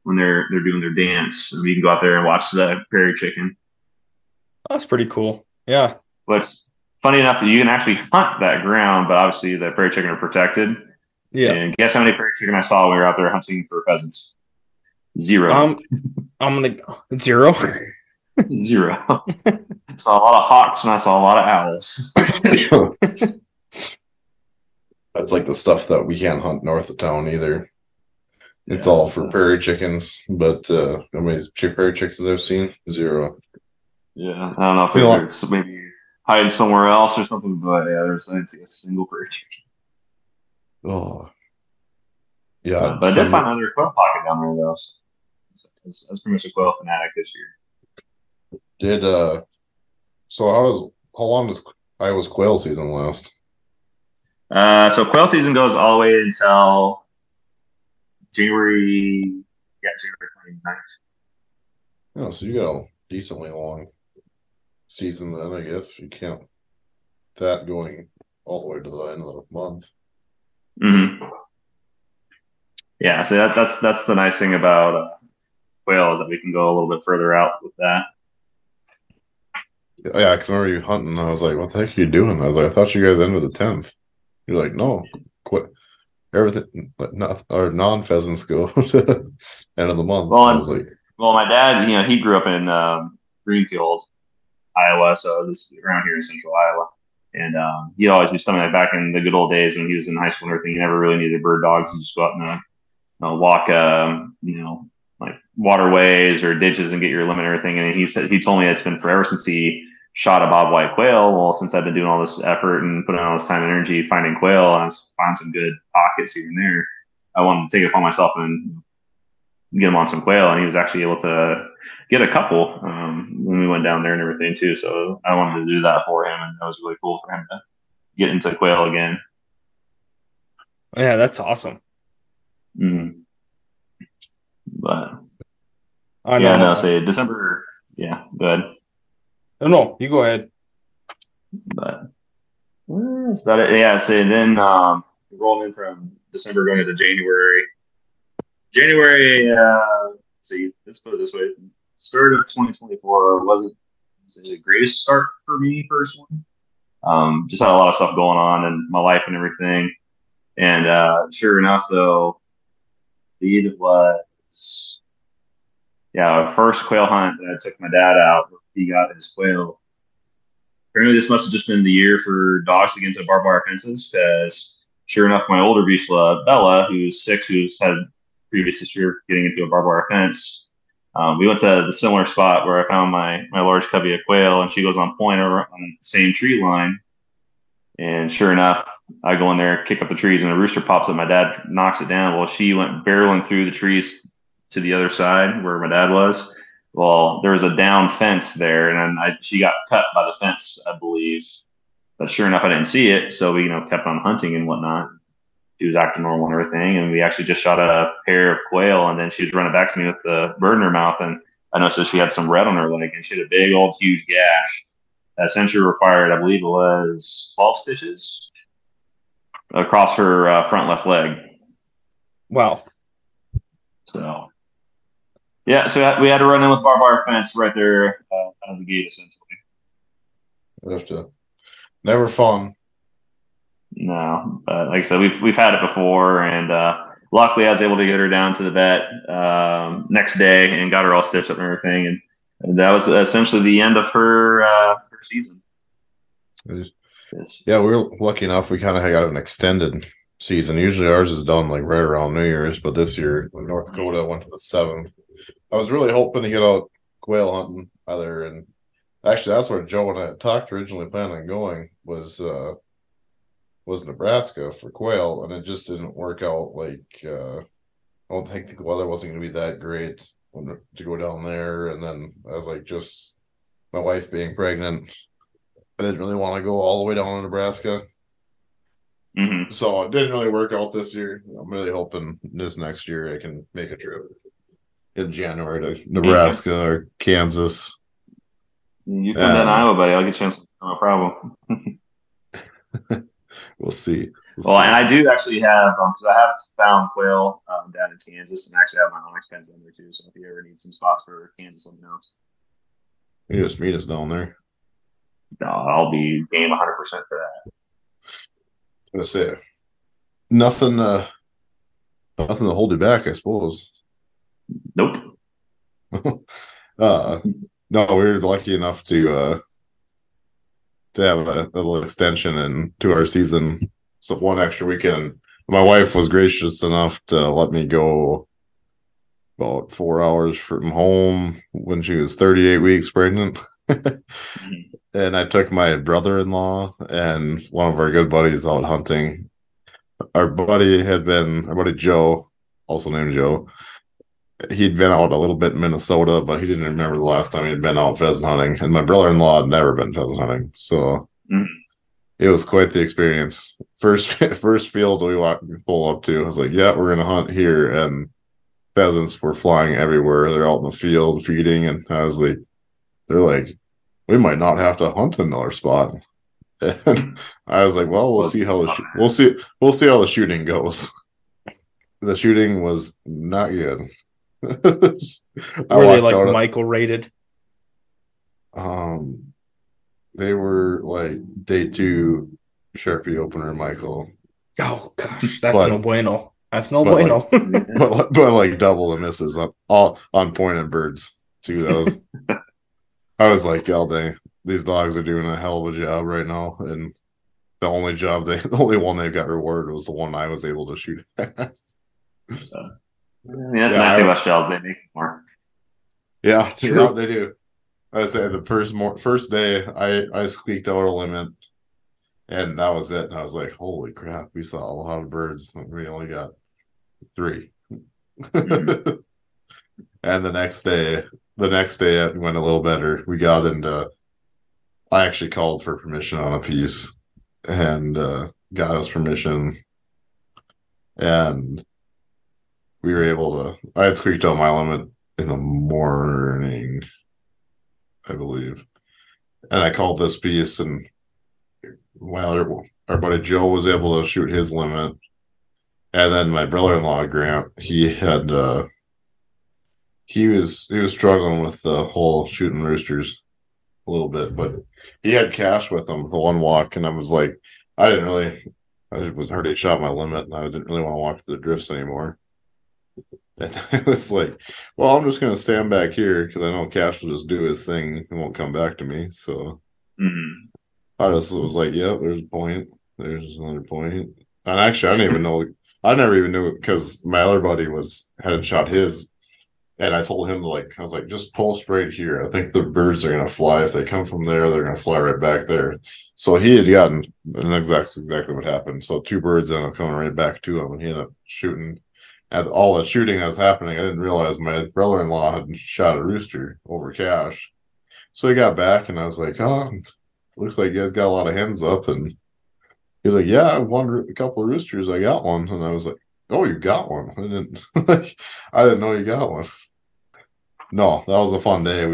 when they're doing their dance. And you can go out there and watch the prairie chicken. That's pretty cool. Yeah. But funny enough, you can actually hunt that ground, but obviously the prairie chicken are protected. Yeah. And guess how many prairie chicken I saw when we were out there hunting for pheasants? 0. I'm gonna 0. 0. I saw a lot of hawks and I saw a lot of owls. That's like the stuff that we can't hunt north of town either. It's all for prairie chickens, but how many prairie chickens I've seen? 0. Yeah, I don't know if it's maybe hiding somewhere else or something, but yeah, I didn't see a single prairie chicken. Oh, yeah. But I did find another quail pocket down there, though. I was pretty much a quail fanatic this year. So how long does Iowa's quail season last? So quail season goes all the way until January 29th. Oh, so you got a decently long season then, I guess. You can't that going all the way to the end of the month. Mm-hmm. Yeah, so that's the nice thing about quail is that we can go a little bit further out with that. Yeah, because I remember you hunting. I was like, "What the heck are you doing?" I was like, "I thought you guys ended the 10th." You're like, "No, quit everything, but not or non-pheasants go to end of the month." Well, I was like, well, my dad, he grew up in Greenfield, Iowa, so this is around here in Central Iowa, and he'd always do something like back in the good old days when he was in high school and everything. You never really needed bird dogs; you just go out and walk, like waterways or ditches and get your limit and everything. And he told me it's been forever since he shot a bobwhite quail. Well, since I've been doing all this effort and putting all this time and energy finding quail, and I found some good pockets here and there, I wanted to take it upon myself and get him on some quail. And he was actually able to get a couple when we went down there and everything too. So I wanted to do that for him, and that was really cool for him to get into quail again. Yeah, that's awesome. Mm-hmm. But say December. Yeah, good. No, you go ahead. But that's about it. Yeah, so then rolling in from December going into January. Let's put it this way: start of 2024 wasn't the greatest start for me personally. Just had a lot of stuff going on in my life and everything. And sure enough, though, it was our first quail hunt that I took my dad out. He got his quail. Apparently, this must have just been the year for dogs to get into barbed wire fences, because sure enough, my older Vizsla, Bella, who's 6, who's had previous history of getting into a barbed wire fence, we went to the similar spot where I found my large covey of quail, and she goes on point over on the same tree line. And sure enough, I go in there, kick up the trees, and a rooster pops up. My dad knocks it down. Well, she went barreling through the trees to the other side where my dad was. Well, there was a down fence there, and she got cut by the fence, I believe. But sure enough, I didn't see it, so we kept on hunting and whatnot. She was acting normal and everything, and we actually just shot a pair of quail, and then she was running back to me with the bird in her mouth, and I noticed that she had some red on her leg, and she had a big old huge gash that essentially required, I believe it was 12 stitches across her front left leg. Wow. So, yeah, so we had to run in with barbed wire fence right there out of the gate, essentially. Never fun. No, but like I said, we've had it before, and luckily I was able to get her down to the vet next day and got her all stitched up and everything, and that was essentially the end of her season. Yeah, we were lucky enough. We kind of got an extended season. Usually ours is done like right around New Year's, but this year North Dakota went to the 7th. I was really hoping to get out quail hunting either, and actually that's where Joe and I had talked originally planning on going was Nebraska for quail, and it just didn't work out. Like I don't think the weather wasn't going to be that great to go down there, and then I was like, just my wife being pregnant, I didn't really want to go all the way down to Nebraska. Mm-hmm. So it didn't really work out this year. I'm really hoping this next year I can make a trip in January to Nebraska or Kansas. You come down to Iowa, buddy. I'll get you no problem. We'll see. Well, and I do actually have, because I have found quail down in Kansas, and actually have my onyx pens in there too. So if you ever need some spots for Kansas, let me know. You just meet us down there. I'll be game 100% for that. I was gonna say nothing. Nothing to hold you back, I suppose. Nope. No, we were lucky enough to have a little extension into our season. So one extra weekend. My wife was gracious enough to let me go about 4 hours from home when she was 38 weeks pregnant. And I took my brother-in-law and one of our good buddies out hunting. Our buddy Joe, also named Joe. He'd been out a little bit in Minnesota, but he didn't remember the last time he'd been out pheasant hunting. And my brother-in-law had never been pheasant hunting, so it was quite the experience. First field we pull up to, I was like, "Yeah, we're gonna hunt here," and pheasants were flying everywhere. They're out in the field feeding, and I was like, "They're like, we might not have to hunt another spot." And I was like, "Well, we'll see how we'll see how the shooting goes." The shooting was not good. Were they like Michael rated? They were like day 2 Sharpie opener Michael. Oh gosh, that's no bueno. That's no bueno. But like double the misses on point and birds too. I was like, oh dang, these dogs are doing a hell of a job right now, and the only one they got rewarded was the one I was able to shoot at. That's nice thing about shells. They make more. Yeah, it's true. Yeah, they do. I say the first day I squeaked out a limit, and that was it. And I was like, holy crap, we saw a lot of birds. We only got 3. And the next day it went a little better. We got into, I actually called for permission on a piece and got us permission, and we were able to, I had squeaked out my limit in the morning, I believe. And I called this piece, and our buddy Joe was able to shoot his limit. And then my brother-in-law, Grant, he was struggling with the whole shooting roosters a little bit, but he had cash with him the one walk, and I was like, I was already shot my limit, and I didn't really want to walk through the drifts anymore. And I was like, well, I'm just going to stand back here because I know Cash will just do his thing and won't come back to me. So I just was like, yeah, there's a point. There's another point. And actually, I didn't even know. I never even knew it because my other buddy hadn't shot his. And I told him, I was like, just post right here. I think the birds are going to fly. If they come from there, they're going to fly right back there. So he had gotten, and exactly what happened. So 2 birds ended up coming right back to him, and he ended up shooting. At all the shooting that was happening, I didn't realize my brother-in-law had shot a rooster over Cash. So he got back, and I was like, oh, looks like you guys got a lot of hens up. And he was like, yeah, I've won a couple of roosters. I got one. And I was like, oh, you got one? I didn't know you got one. No, that was a fun day.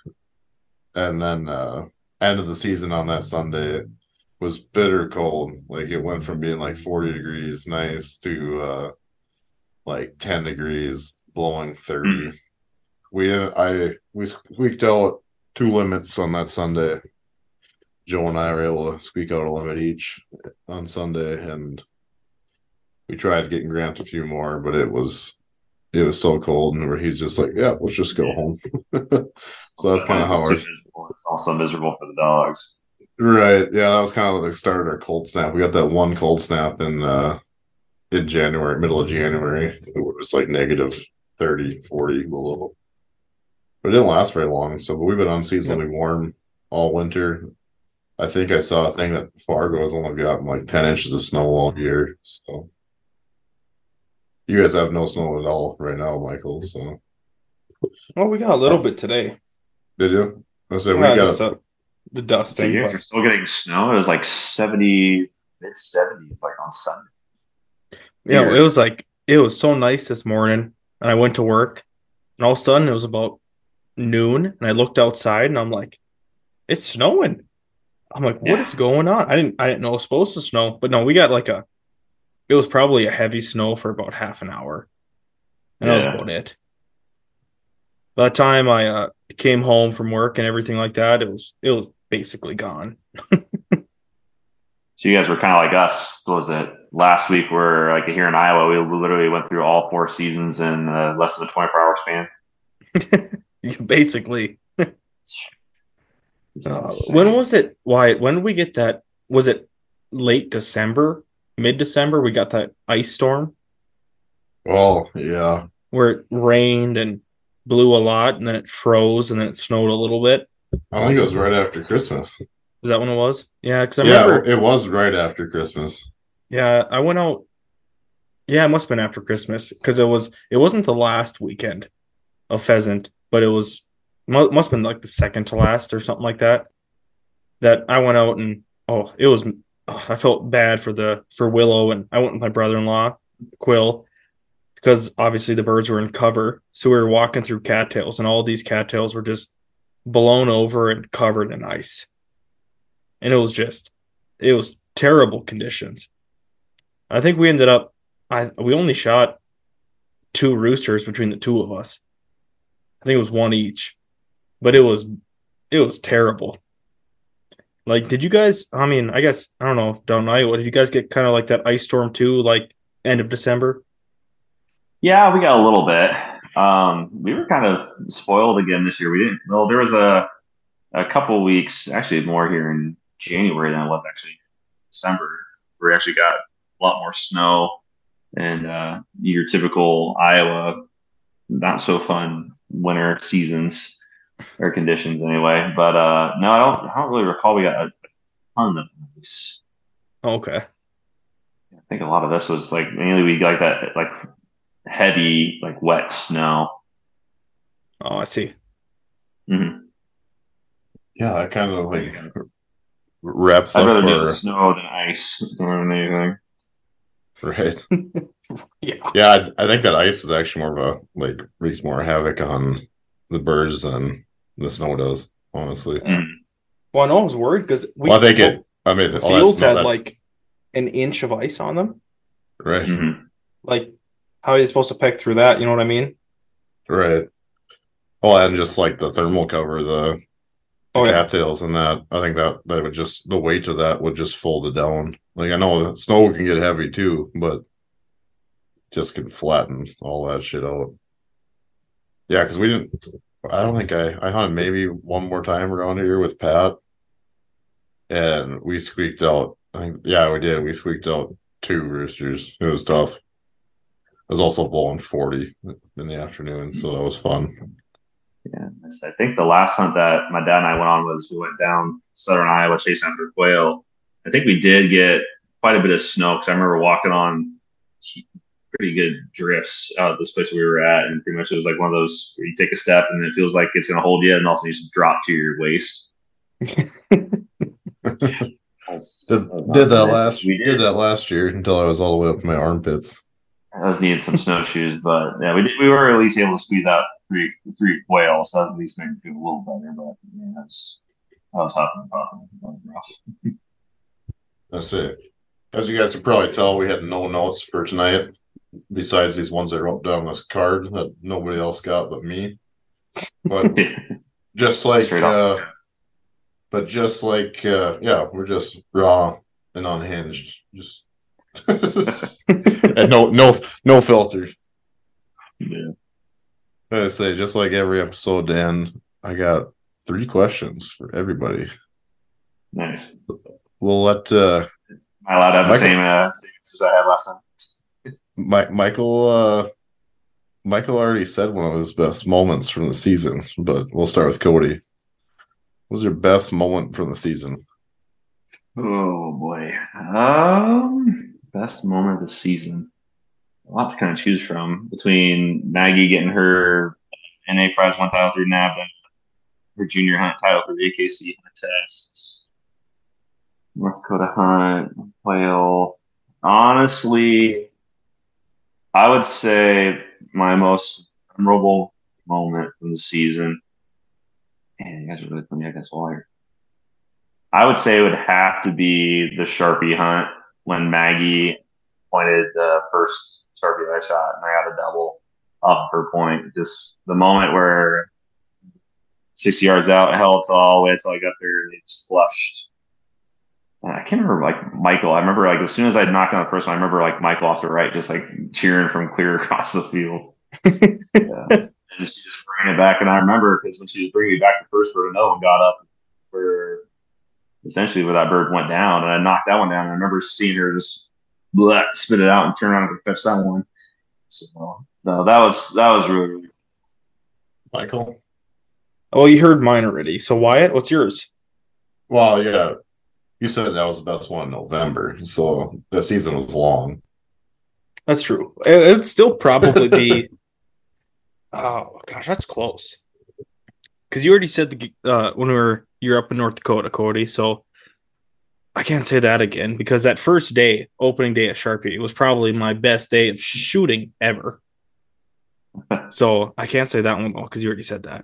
And then end of the season on that Sunday was bitter cold. Like it went from being like 40 degrees nice to like 10 degrees blowing 30. We squeaked out 2 limits on that Sunday. Joe and I were able to squeak out a limit each on Sunday, and we tried getting Grant a few more, but it was so cold, and he's just like, yeah, let's just go home. So that's kind of how it's also miserable for the dogs. Right. Yeah, that was kind of the start of our cold snap. We got that one cold snap in January, middle of January. It was like negative 30, 40 below. But it didn't last very long. So, but we've been unseasonably warm all winter. I think I saw a thing that Fargo has only gotten like 10 inches of snow all year. So you guys have no snow at all right now, Michael. So well, we got a little bit today. Did you? I said we got the dusting. So you guys are still getting snow? It was like 70, mid-70s, like on Sunday. Yeah, it was so nice this morning, and I went to work, and all of a sudden it was about noon, and I looked outside, and I'm like, it's snowing. I'm like, what is going on? I didn't know it was supposed to snow, but no, we got it was probably a heavy snow for about half an hour, and that was Yeah. about it. By the time I came home from work and everything like that, it was basically gone. So you guys were kind of like us. What was it last week? Where like here in Iowa, we literally went through all 4 seasons in less than a 24-hour span. Basically. It's When insane. was it? Wyatt? When did we get that? Was it late December, mid December? We got that ice storm Oh, yeah. where it rained and blew a lot, and then it froze, and then it snowed a little bit. I think it was right after Christmas. Is that when it was? Yeah, because I Yeah, remember. it was right after Christmas. Yeah, I went out. Yeah, it must have been after Christmas because it wasn't the last weekend of pheasant, but it was must have been like the second to last or something like that. That I went out and it was I felt bad for Willow, and I went with my brother-in-law Quill because obviously the birds were in cover, so we were walking through cattails and all these cattails were just blown over and covered in ice, and it was terrible conditions. I think we ended up we only shot two roosters between the two of us. I think it was one each, but it was terrible. Like, did you guys? I mean, I guess I don't know. Down in Iowa, did you guys get kind of like that ice storm too? Like end of December? Yeah, we got a little bit. We were kind of spoiled again this year. We didn't. Well, there was a couple weeks, actually more here in January than it was actually December. Where we actually got a lot more snow and your typical Iowa not so fun winter seasons or conditions anyway. But no, I don't really recall we got a ton of ice. Okay. I think a lot of this was like mainly we got like that like heavy like wet snow. Oh, I see. Mm-hmm. Yeah, that kind of like wraps I'd up rather deal with our snow than ice than anything. right. Yeah. Yeah, I think that ice is actually more of a like wreaks more havoc on the birds than the snow does, honestly. Yeah. Mm-hmm. Well, I know I was worried because Well, I think it. I mean, the all that fields snow had that like an inch of ice on them. right, Mm-hmm. Like, how are you supposed to peck through that? You know what I mean? right. Oh, and just like the thermal cover, the Oh yeah. cattails and that, I think that would just the weight of that would just fold it down. Like I know that snow can get heavy too, but just can flatten all that shit out. Yeah, because we didn't. I don't think I hunted maybe one more time around here with Pat, and we squeaked out. I think yeah, we did. We squeaked out two roosters. It was tough. It was also blowing 40 in the afternoon, so that was fun. Yeah, I think the last hunt that my dad and I went on was we went down southern Iowa chasing after quail. I think we did get quite a bit of snow because I remember walking on pretty good drifts out of this place we were at, and pretty much it was like one of those where you take a step and it feels like it's going to hold you, and also you just drop to your waist. Did that last We did did. that last year until I was all the way up in my armpits. I was needing some snowshoes, but yeah, we did. We were at least able to squeeze out three quail, so that at least made me feel a little better. But yeah, I was hopping and popping. That was rough. That's it. As you guys can probably tell, we had no notes for tonight, besides these ones that wrote down this card that nobody else got but me. But just like Straight off. yeah, we're just raw and unhinged. Just and no filters. Yeah. I say, just like every episode, Dan, I got 3 questions for everybody. Nice. We'll let Am I allowed to have the Michael, same answers I had last time? Michael already said one of his best moments from the season, but we'll start with Cody. What was your best moment from the season? Oh boy. Best moment of the season. A lot to kind of choose from between Maggie getting her NA prize 1,000 through NABDA, her junior hunt title for the AKC hunt test, North Dakota hunt, whale. Honestly, I would say my most memorable moment from the season. Man, you guys are really putting me against the wire. I would say it would have to be the Sharpie hunt when Maggie pointed the first Sharpie I shot, and I got a double off her point. Just the moment where 60 yards out, held all the way until I got there, and it just flushed. And I can't remember like Michael. I remember like as soon as I knocked down the first one, I remember like Michael off the right, just like cheering from clear across the field. Yeah. And she just bring it back, and I remember because when she was bringing me back the first bird, another one got up for essentially where that bird went down, and I knocked that one down. And I remember seeing her just spit it out and turn around and fetch that one. So no, that was really, really Michael. Oh, you heard mine already. So Wyatt, what's yours? Well, yeah, you said that was the best one in November, so the season was long. That's true. It'd still probably be. Oh gosh, that's close. Because you already said when you're up in North Dakota, Cody. So I can't say that again because that first day, opening day at Sharpie, was probably my best day of shooting ever. So I can't say that one because you already said that.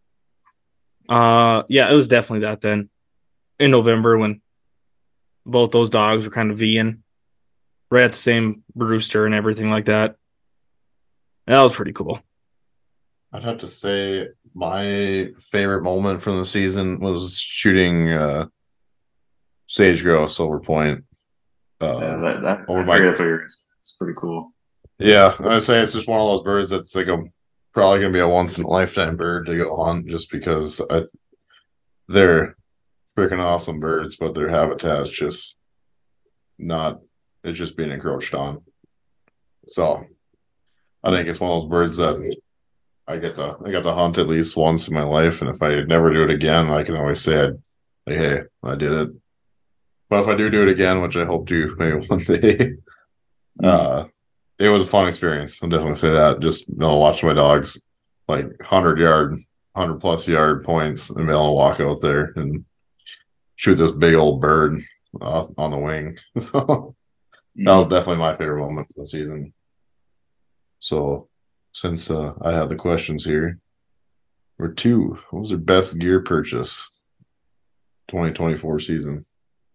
Yeah, it was definitely that then in November when both those dogs were kind of V'ing right at the same rooster and everything like that. That was pretty cool. I'd have to say my favorite moment from the season was shooting sage grouse over point. that over I my figured that's what you're. It's pretty cool. Yeah, I'd say it's just one of those birds that's like probably gonna be a once in a lifetime bird to go hunt just because they're freaking awesome birds, but their habitat's just not it's just being encroached on. So I think it's one of those birds that I got to hunt at least once in my life, and if I never do it again, I can always say, "Hey, I did it." But if I do it again, which I hope to maybe one day, it was a fun experience. I'll definitely say that. Just watching my dogs like 100 plus yard points, and be able to walk out there and shoot this big old bird on the wing. So that was definitely my favorite moment of the season. So since I have the questions here, number 2, what was your best gear purchase 2024 season?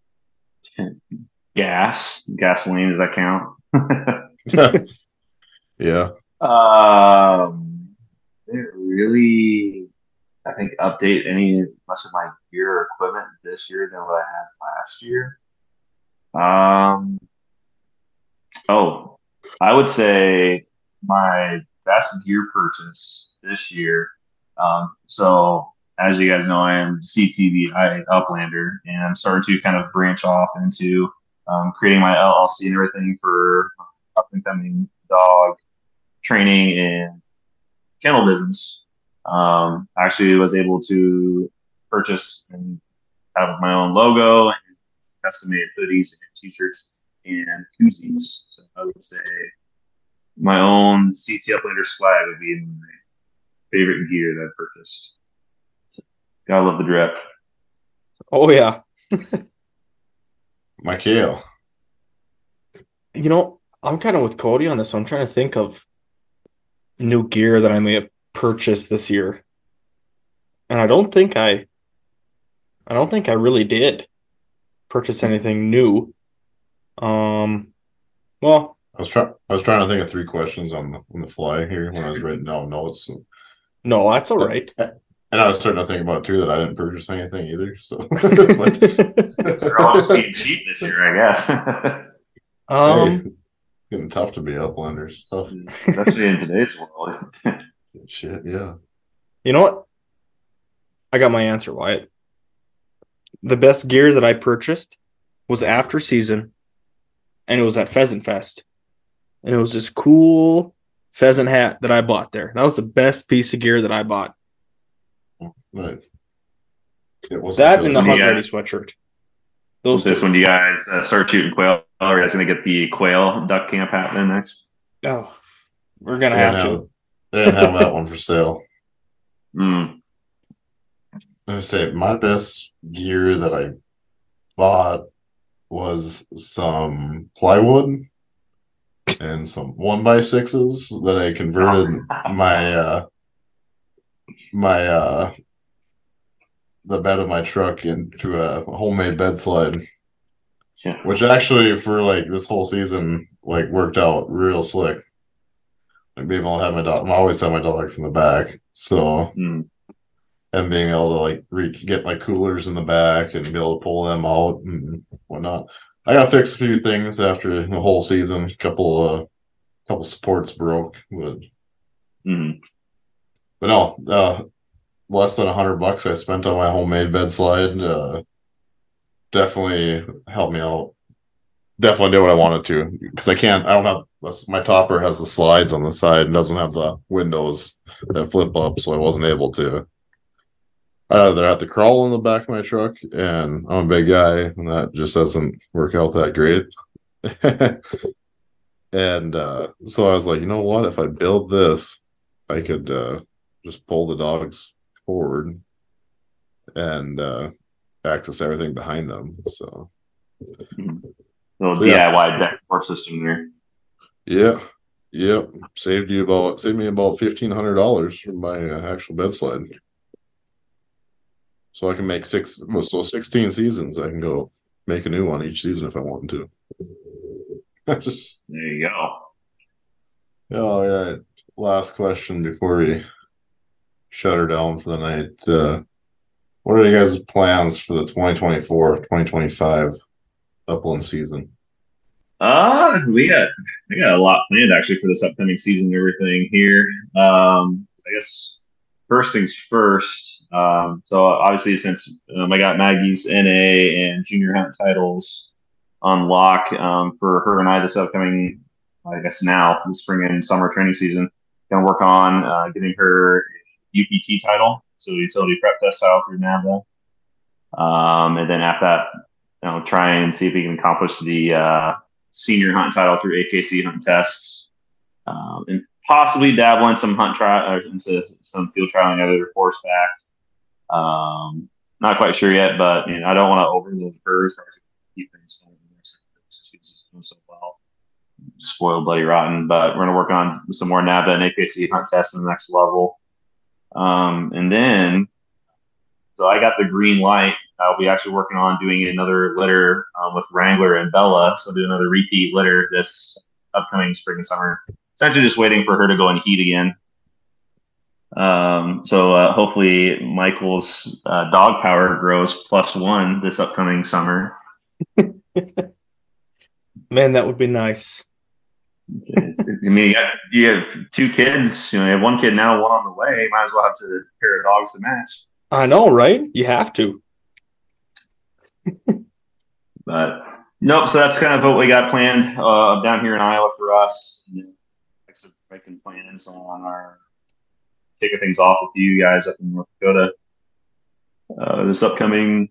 Gasoline, does that count? Yeah. Didn't really, I think, update any much of my gear or equipment this year than what I had last year. Oh, I would say my best gear purchase this year. So as you guys know, I am CTVI Uplander, and I'm starting to kind of branch off into creating my LLC and everything for up and coming dog training and kennel business. Actually was able to purchase and have my own logo and custom made hoodies and t-shirts and koozies. So I would say my own CT Uplander swag would be my favorite gear that I've purchased. So, gotta love the drip. Oh yeah. Michael. I'm kind of with Cody on this one. I'm trying to think of new gear that I may have purchased this year. And I don't think I really did purchase anything new. Well, I was trying to think of 3 questions on the fly here when I was writing down notes. no, that's all right. And I was starting to think about too that I didn't purchase anything either. So They're all being cheap this year, I guess. Hey, getting tough to be Uplanders stuff. Especially in today's world. Shit, yeah. You know what? I got my answer, Wyatt. The best gear that I purchased was after season, and it was at Pheasant Fest. And it was this cool pheasant hat that I bought there. That was the best piece of gear that I bought. Nice. That and the Hunt Ready sweatshirt. Those this when you guys start shooting quail, are you guys going to get the quail duck camp happening next? Oh, we're going to have to. They didn't have that one for sale. I say my best gear that I bought was some plywood and some 1x6s that I converted my the bed of my truck into a homemade bed slide, Yeah. which actually for like this whole season like worked out real slick. Like being able to have my dog, I always have my dogs in the back, so and being able to like get my coolers in the back and be able to pull them out and whatnot. I got to fix a few things after the whole season. A couple supports broke, but no, less than $100 I spent on my homemade bed slide. Definitely helped me out. Definitely did what I wanted to because I don't have my topper has the slides on the side and doesn't have the windows that flip up, so I wasn't able to. I'd either have to crawl in the back of my truck, and I'm a big guy, and that just doesn't work out that great. And so I was like, you know what? If I build this, I could just pull the dogs forward and access everything behind them. So, little DIY deck support system there. Yeah, yep. Saved me about $1,500 from my actual bed slide. So I can make 16 seasons. I can go make a new one each season if I want to. There you go. All right. Last question before we shut her down for the night. What are you guys' plans for the 2024-2025 upland season? We got a lot planned actually for this upcoming season and everything here. I guess first things first. So obviously, since I got Maggie's NA and junior hunt titles on lock for her and I this upcoming, I guess now the spring and summer training season, gonna work on getting her UPT title, so utility prep test title through NAVHDA. And then after that, try and see if we can accomplish the senior hunt title through AKC hunt tests, and possibly dabble in some hunt trial or into some field trialing other horseback. Not quite sure yet, but I don't want to overload her as far as keep things going. She's doing so well, spoiled, bloody rotten. But we're going to work on some more NAVHDA and AKC hunt tests in the next level. And then, so I got the green light. I'll be actually working on doing another litter with Wrangler and Bella. So I'll do another repeat litter this upcoming spring and summer. Essentially just waiting for her to go in heat again. So hopefully Michael's dog power grows +1 this upcoming summer. Man, that would be nice. I mean, you have 2 kids. You have 1 kid now, 1 on the way. Might as well have a pair of dogs to match. I know, right? You have to. But nope. So that's kind of what we got planned down here in Iowa for us. And making plans on our kicking things off with you guys up in North Dakota this upcoming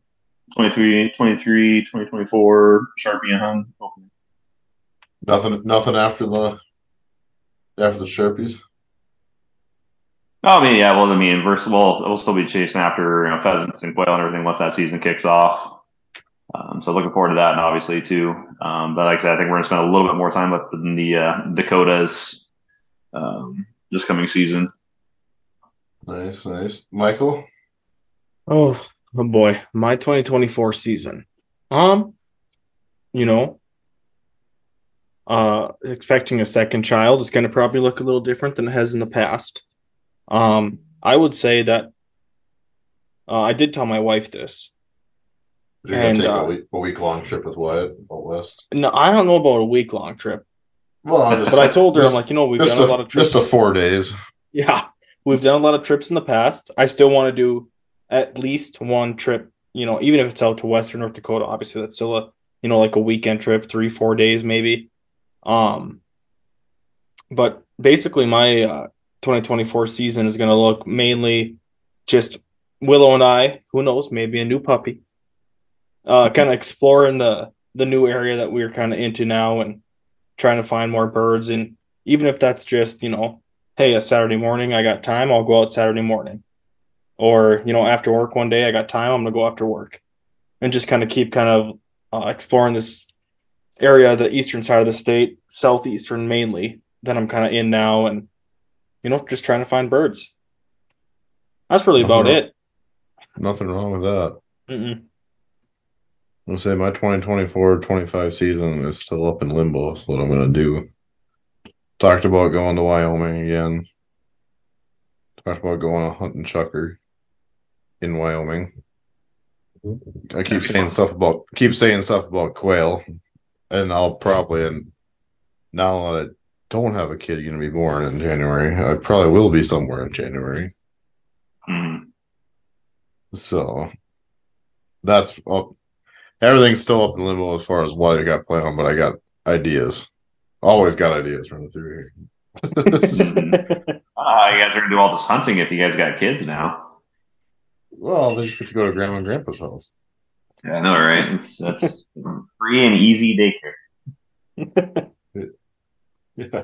2024 Sharpie and Hun opening. Nothing after the Sharpies. Oh, I mean, yeah. Well, we'll still be chasing after pheasants and quail and everything once that season kicks off. So looking forward to that, and obviously too. But like I said, I think we're gonna spend a little bit more time up in the Dakotas this coming season. Nice. Michael? Oh boy, my 2024 season. Expecting a second child is going to probably look a little different than it has in the past. I would say that I did tell my wife this. You're going to take a week-long trip with Wyatt out west? No, I don't know about a week-long trip. Well, but I told her, I'm like, we've done a lot of trips. Just 4 days. Yeah, we've done a lot of trips in the past. I still want to do at least one trip, even if it's out to Western North Dakota. Obviously, that's still like a weekend trip, 3-4 days maybe. But basically my 2024 season is going to look mainly just Willow and I, who knows, maybe a new puppy, kind of exploring the new area that we're kind of into now and trying to find more birds. And even if that's just, hey, a Saturday morning, I got time, I'll go out Saturday morning. Or, after work one day, I got time, I'm going to go after work. And just kind of keep exploring this area, the eastern side of the state, southeastern mainly, that I'm kind of in now, and just trying to find birds. That's really about it. Nothing wrong with that. Mm-mm. I'm gonna say my 2024-25 season is still up in limbo. That's what I'm gonna do. Talked about going to Wyoming again. Talked about going hunting chucker in Wyoming. I That'd be fun. keep saying stuff about quail, and I'll probably, and now that I don't have a kid going to be born in January, I probably will be somewhere in January. Mhm. So that's up. Everything's still up in limbo as far as what I got planned, but I got ideas. Always got ideas running through here. Mhm. You guys are gonna do all this hunting if you guys got kids now. Well, they just get to go to grandma and grandpa's house. Yeah, I know, right? That's free and easy daycare. Yeah.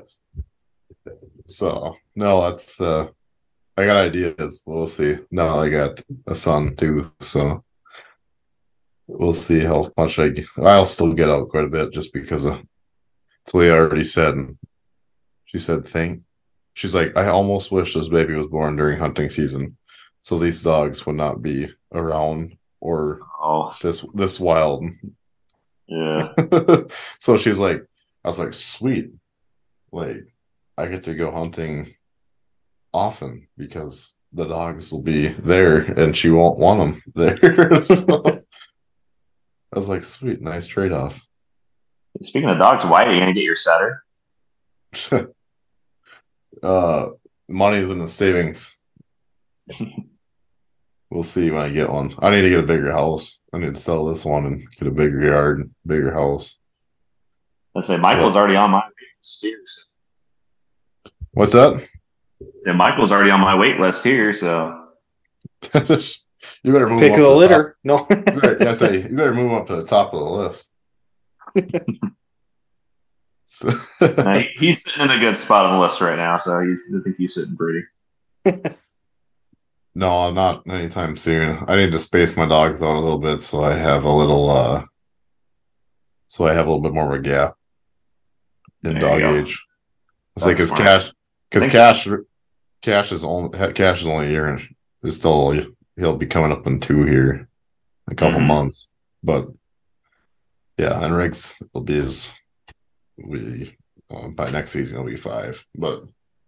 So no, that's I got ideas. We'll see. Now I got a son too, so we'll see how much I'll still get out quite a bit just because of Talia already said. And she said, "Thing." She's like, I almost wish this baby was born during hunting season, so these dogs would not be around or Oh, this wild. yeah. So she's like, I was like, sweet, like I get to go hunting often because the dogs will be there and she won't want them there. So I was like, sweet, nice trade off. Speaking of dogs, why are you gonna get your setter? uh, Money's in the savings. We'll see when I get one. I need to get a bigger house. I need to sell this one and get a bigger yard, bigger house. Let's say Michael's So already on my wait list here. what's that? So Michael's already on my wait list here, so You better move Pick up of to the the top. litter. No. You better move up to the top of the list. So, he's sitting in a good spot on the list right now. So I think he's sitting pretty. no, not anytime soon. I need to space my dogs out a little bit so I have a little bit more of a gap in There you dog go. age. It's like That's his smart. because Think, cash is only a year and it's still he'll be coming up in 2 here, a couple mhm. months. But yeah, and Riggs we by next season it'll be 5. But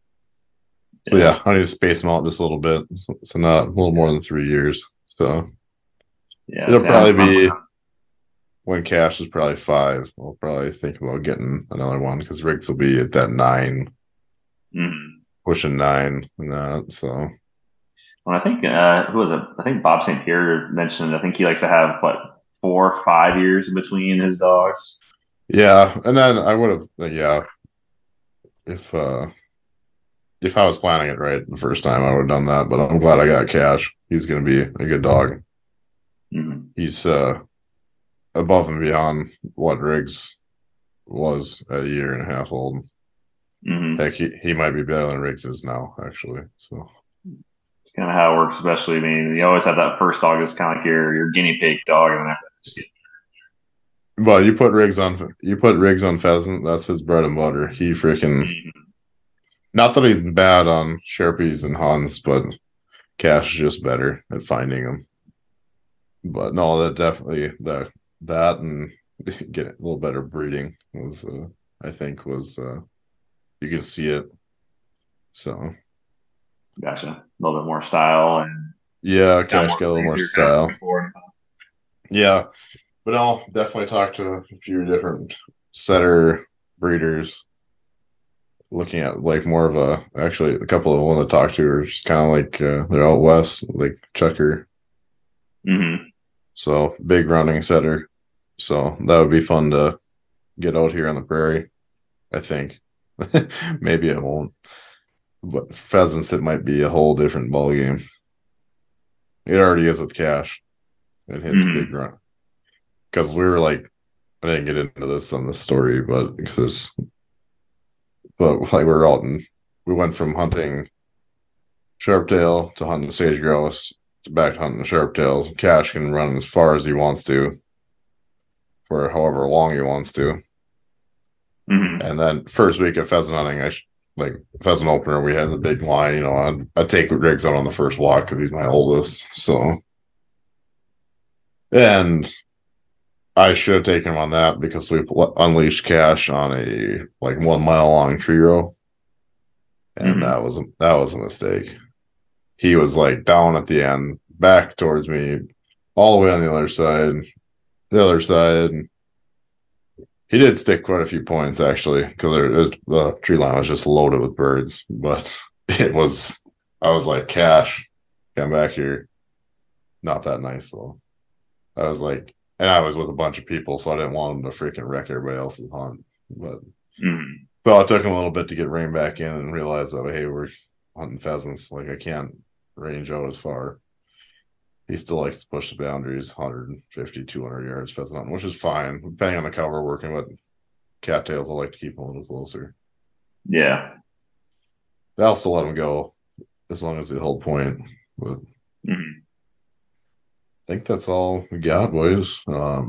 so yeah, I need to space them out just a little bit, so not a little more than 3 years. So Yeah, it'll see, probably be when Cash is probably 5. I'll probably think about getting another one because Riggs will be at that 9, mhm. pushing 9, and that. So Well, I think who was it? I think Bob St. Pierre mentioned. I think he likes to have what 4 or 5 years between his dogs. yeah, and then I would have yeah if uh if I was planning it right the first time, I would have done that. But I'm glad I got Cash. He's going to be a good dog. Mhm. He's above and beyond what Riggs was at a year and a half old. Mhm. Heck, he might be better than Riggs is now, actually. So, It's kind of how it works. Especially, I mean, you always have that first dog is kind of like your guinea pig dog, and then after that, just get. but you put Riggs on pheasant. That's his bread and butter. He freaking Mhm. not that he's bad on Sharpies and Huns, but Cash is just better at finding them. But no, that definitely that and get a little better breeding was I think was you can see it. So Gotcha. A little bit more style and yeah, got Cash more got a little things more you're kind of style. looking for. Yeah, but I'll definitely talk to a few different setter breeders, looking at like more of actually a couple of one to talk to are just kind of like they're out west, like Chucker. Mm-hmm. So big running setter. So that would be fun to get out here on the prairie. I think maybe it won't, but pheasants it might be a whole different ball game. It already is with Cash and his big Mm-hmm. run because we were like I didn't get into this on the story, but like we went from hunting sharptail to hunting sage grouse to back to hunting sharptails. Cash can run as far as he wants to for however long he wants to. Mm-hmm. And then first week of pheasant hunting, like pheasant opener, we had the big line. I'd take Riggs out on the first walk because he's my oldest. So And I should have taken him on that because we unleashed Cash on a 1 mile long tree row. And that was a mistake. He was down at the end, back towards me, all the way on the other side. The other side. He did stick quite a few points actually, because the tree line was just loaded with birds. But I was like, Cash, come back here. Not that nice though. I was like, and I was with a bunch of people, so I didn't want him to freaking wreck everybody else's hunt. But so it took him a little bit to get rain back in and realize that, hey, we're hunting pheasants. I can't range out as far. He still likes to push the boundaries, 150, 200 yards pheasant hunting, which is fine, depending on the cover working. But cattails, I like to keep them a little closer. Yeah. They also let them go as long as they hold point. But I think that's all we got, boys.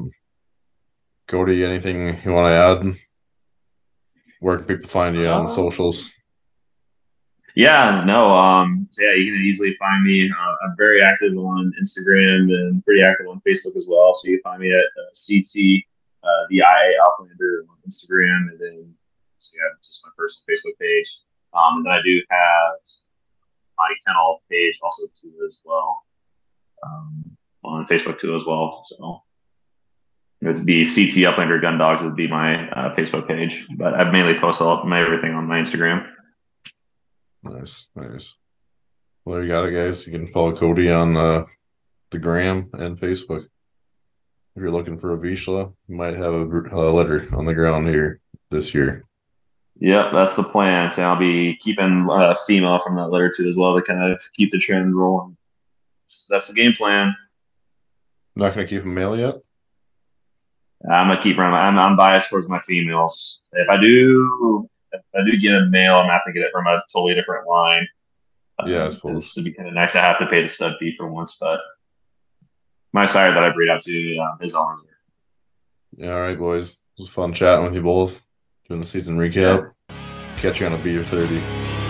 Cody, anything you want to add? Where can people find you on socials? Yeah, no. So yeah, you can easily find me. I'm very active on Instagram and pretty active on Facebook as well. So you can find me at CT, the IA Outlander on Instagram, and then just my personal Facebook page. And then I do have my kennel page also too as well, on Facebook too as well. So it'd be CT Uplander Gun Dogs would be my Facebook page, but I mainly post my everything on my Instagram. Nice. Well, there you got it, guys. You can follow Cody on the gram and Facebook. If you're looking for a Vizsla, you might have a litter on the ground here this year. Yep, that's the plan. So I'll be keeping a female from that litter too as well to kind of keep the trend rolling. That's the game plan. Not going to keep a male yet? I'm gonna keep running. I'm biased towards my females. If I do get a male, I'm gonna have to get it from a totally different line. Yeah, I suppose it'd be kind of nice to have to pay the stud fee for once, but my sire that I breed out to is on. Yeah, all right, boys. It was fun chatting with you both doing the season recap. Yeah. Catch you on a Beater 30.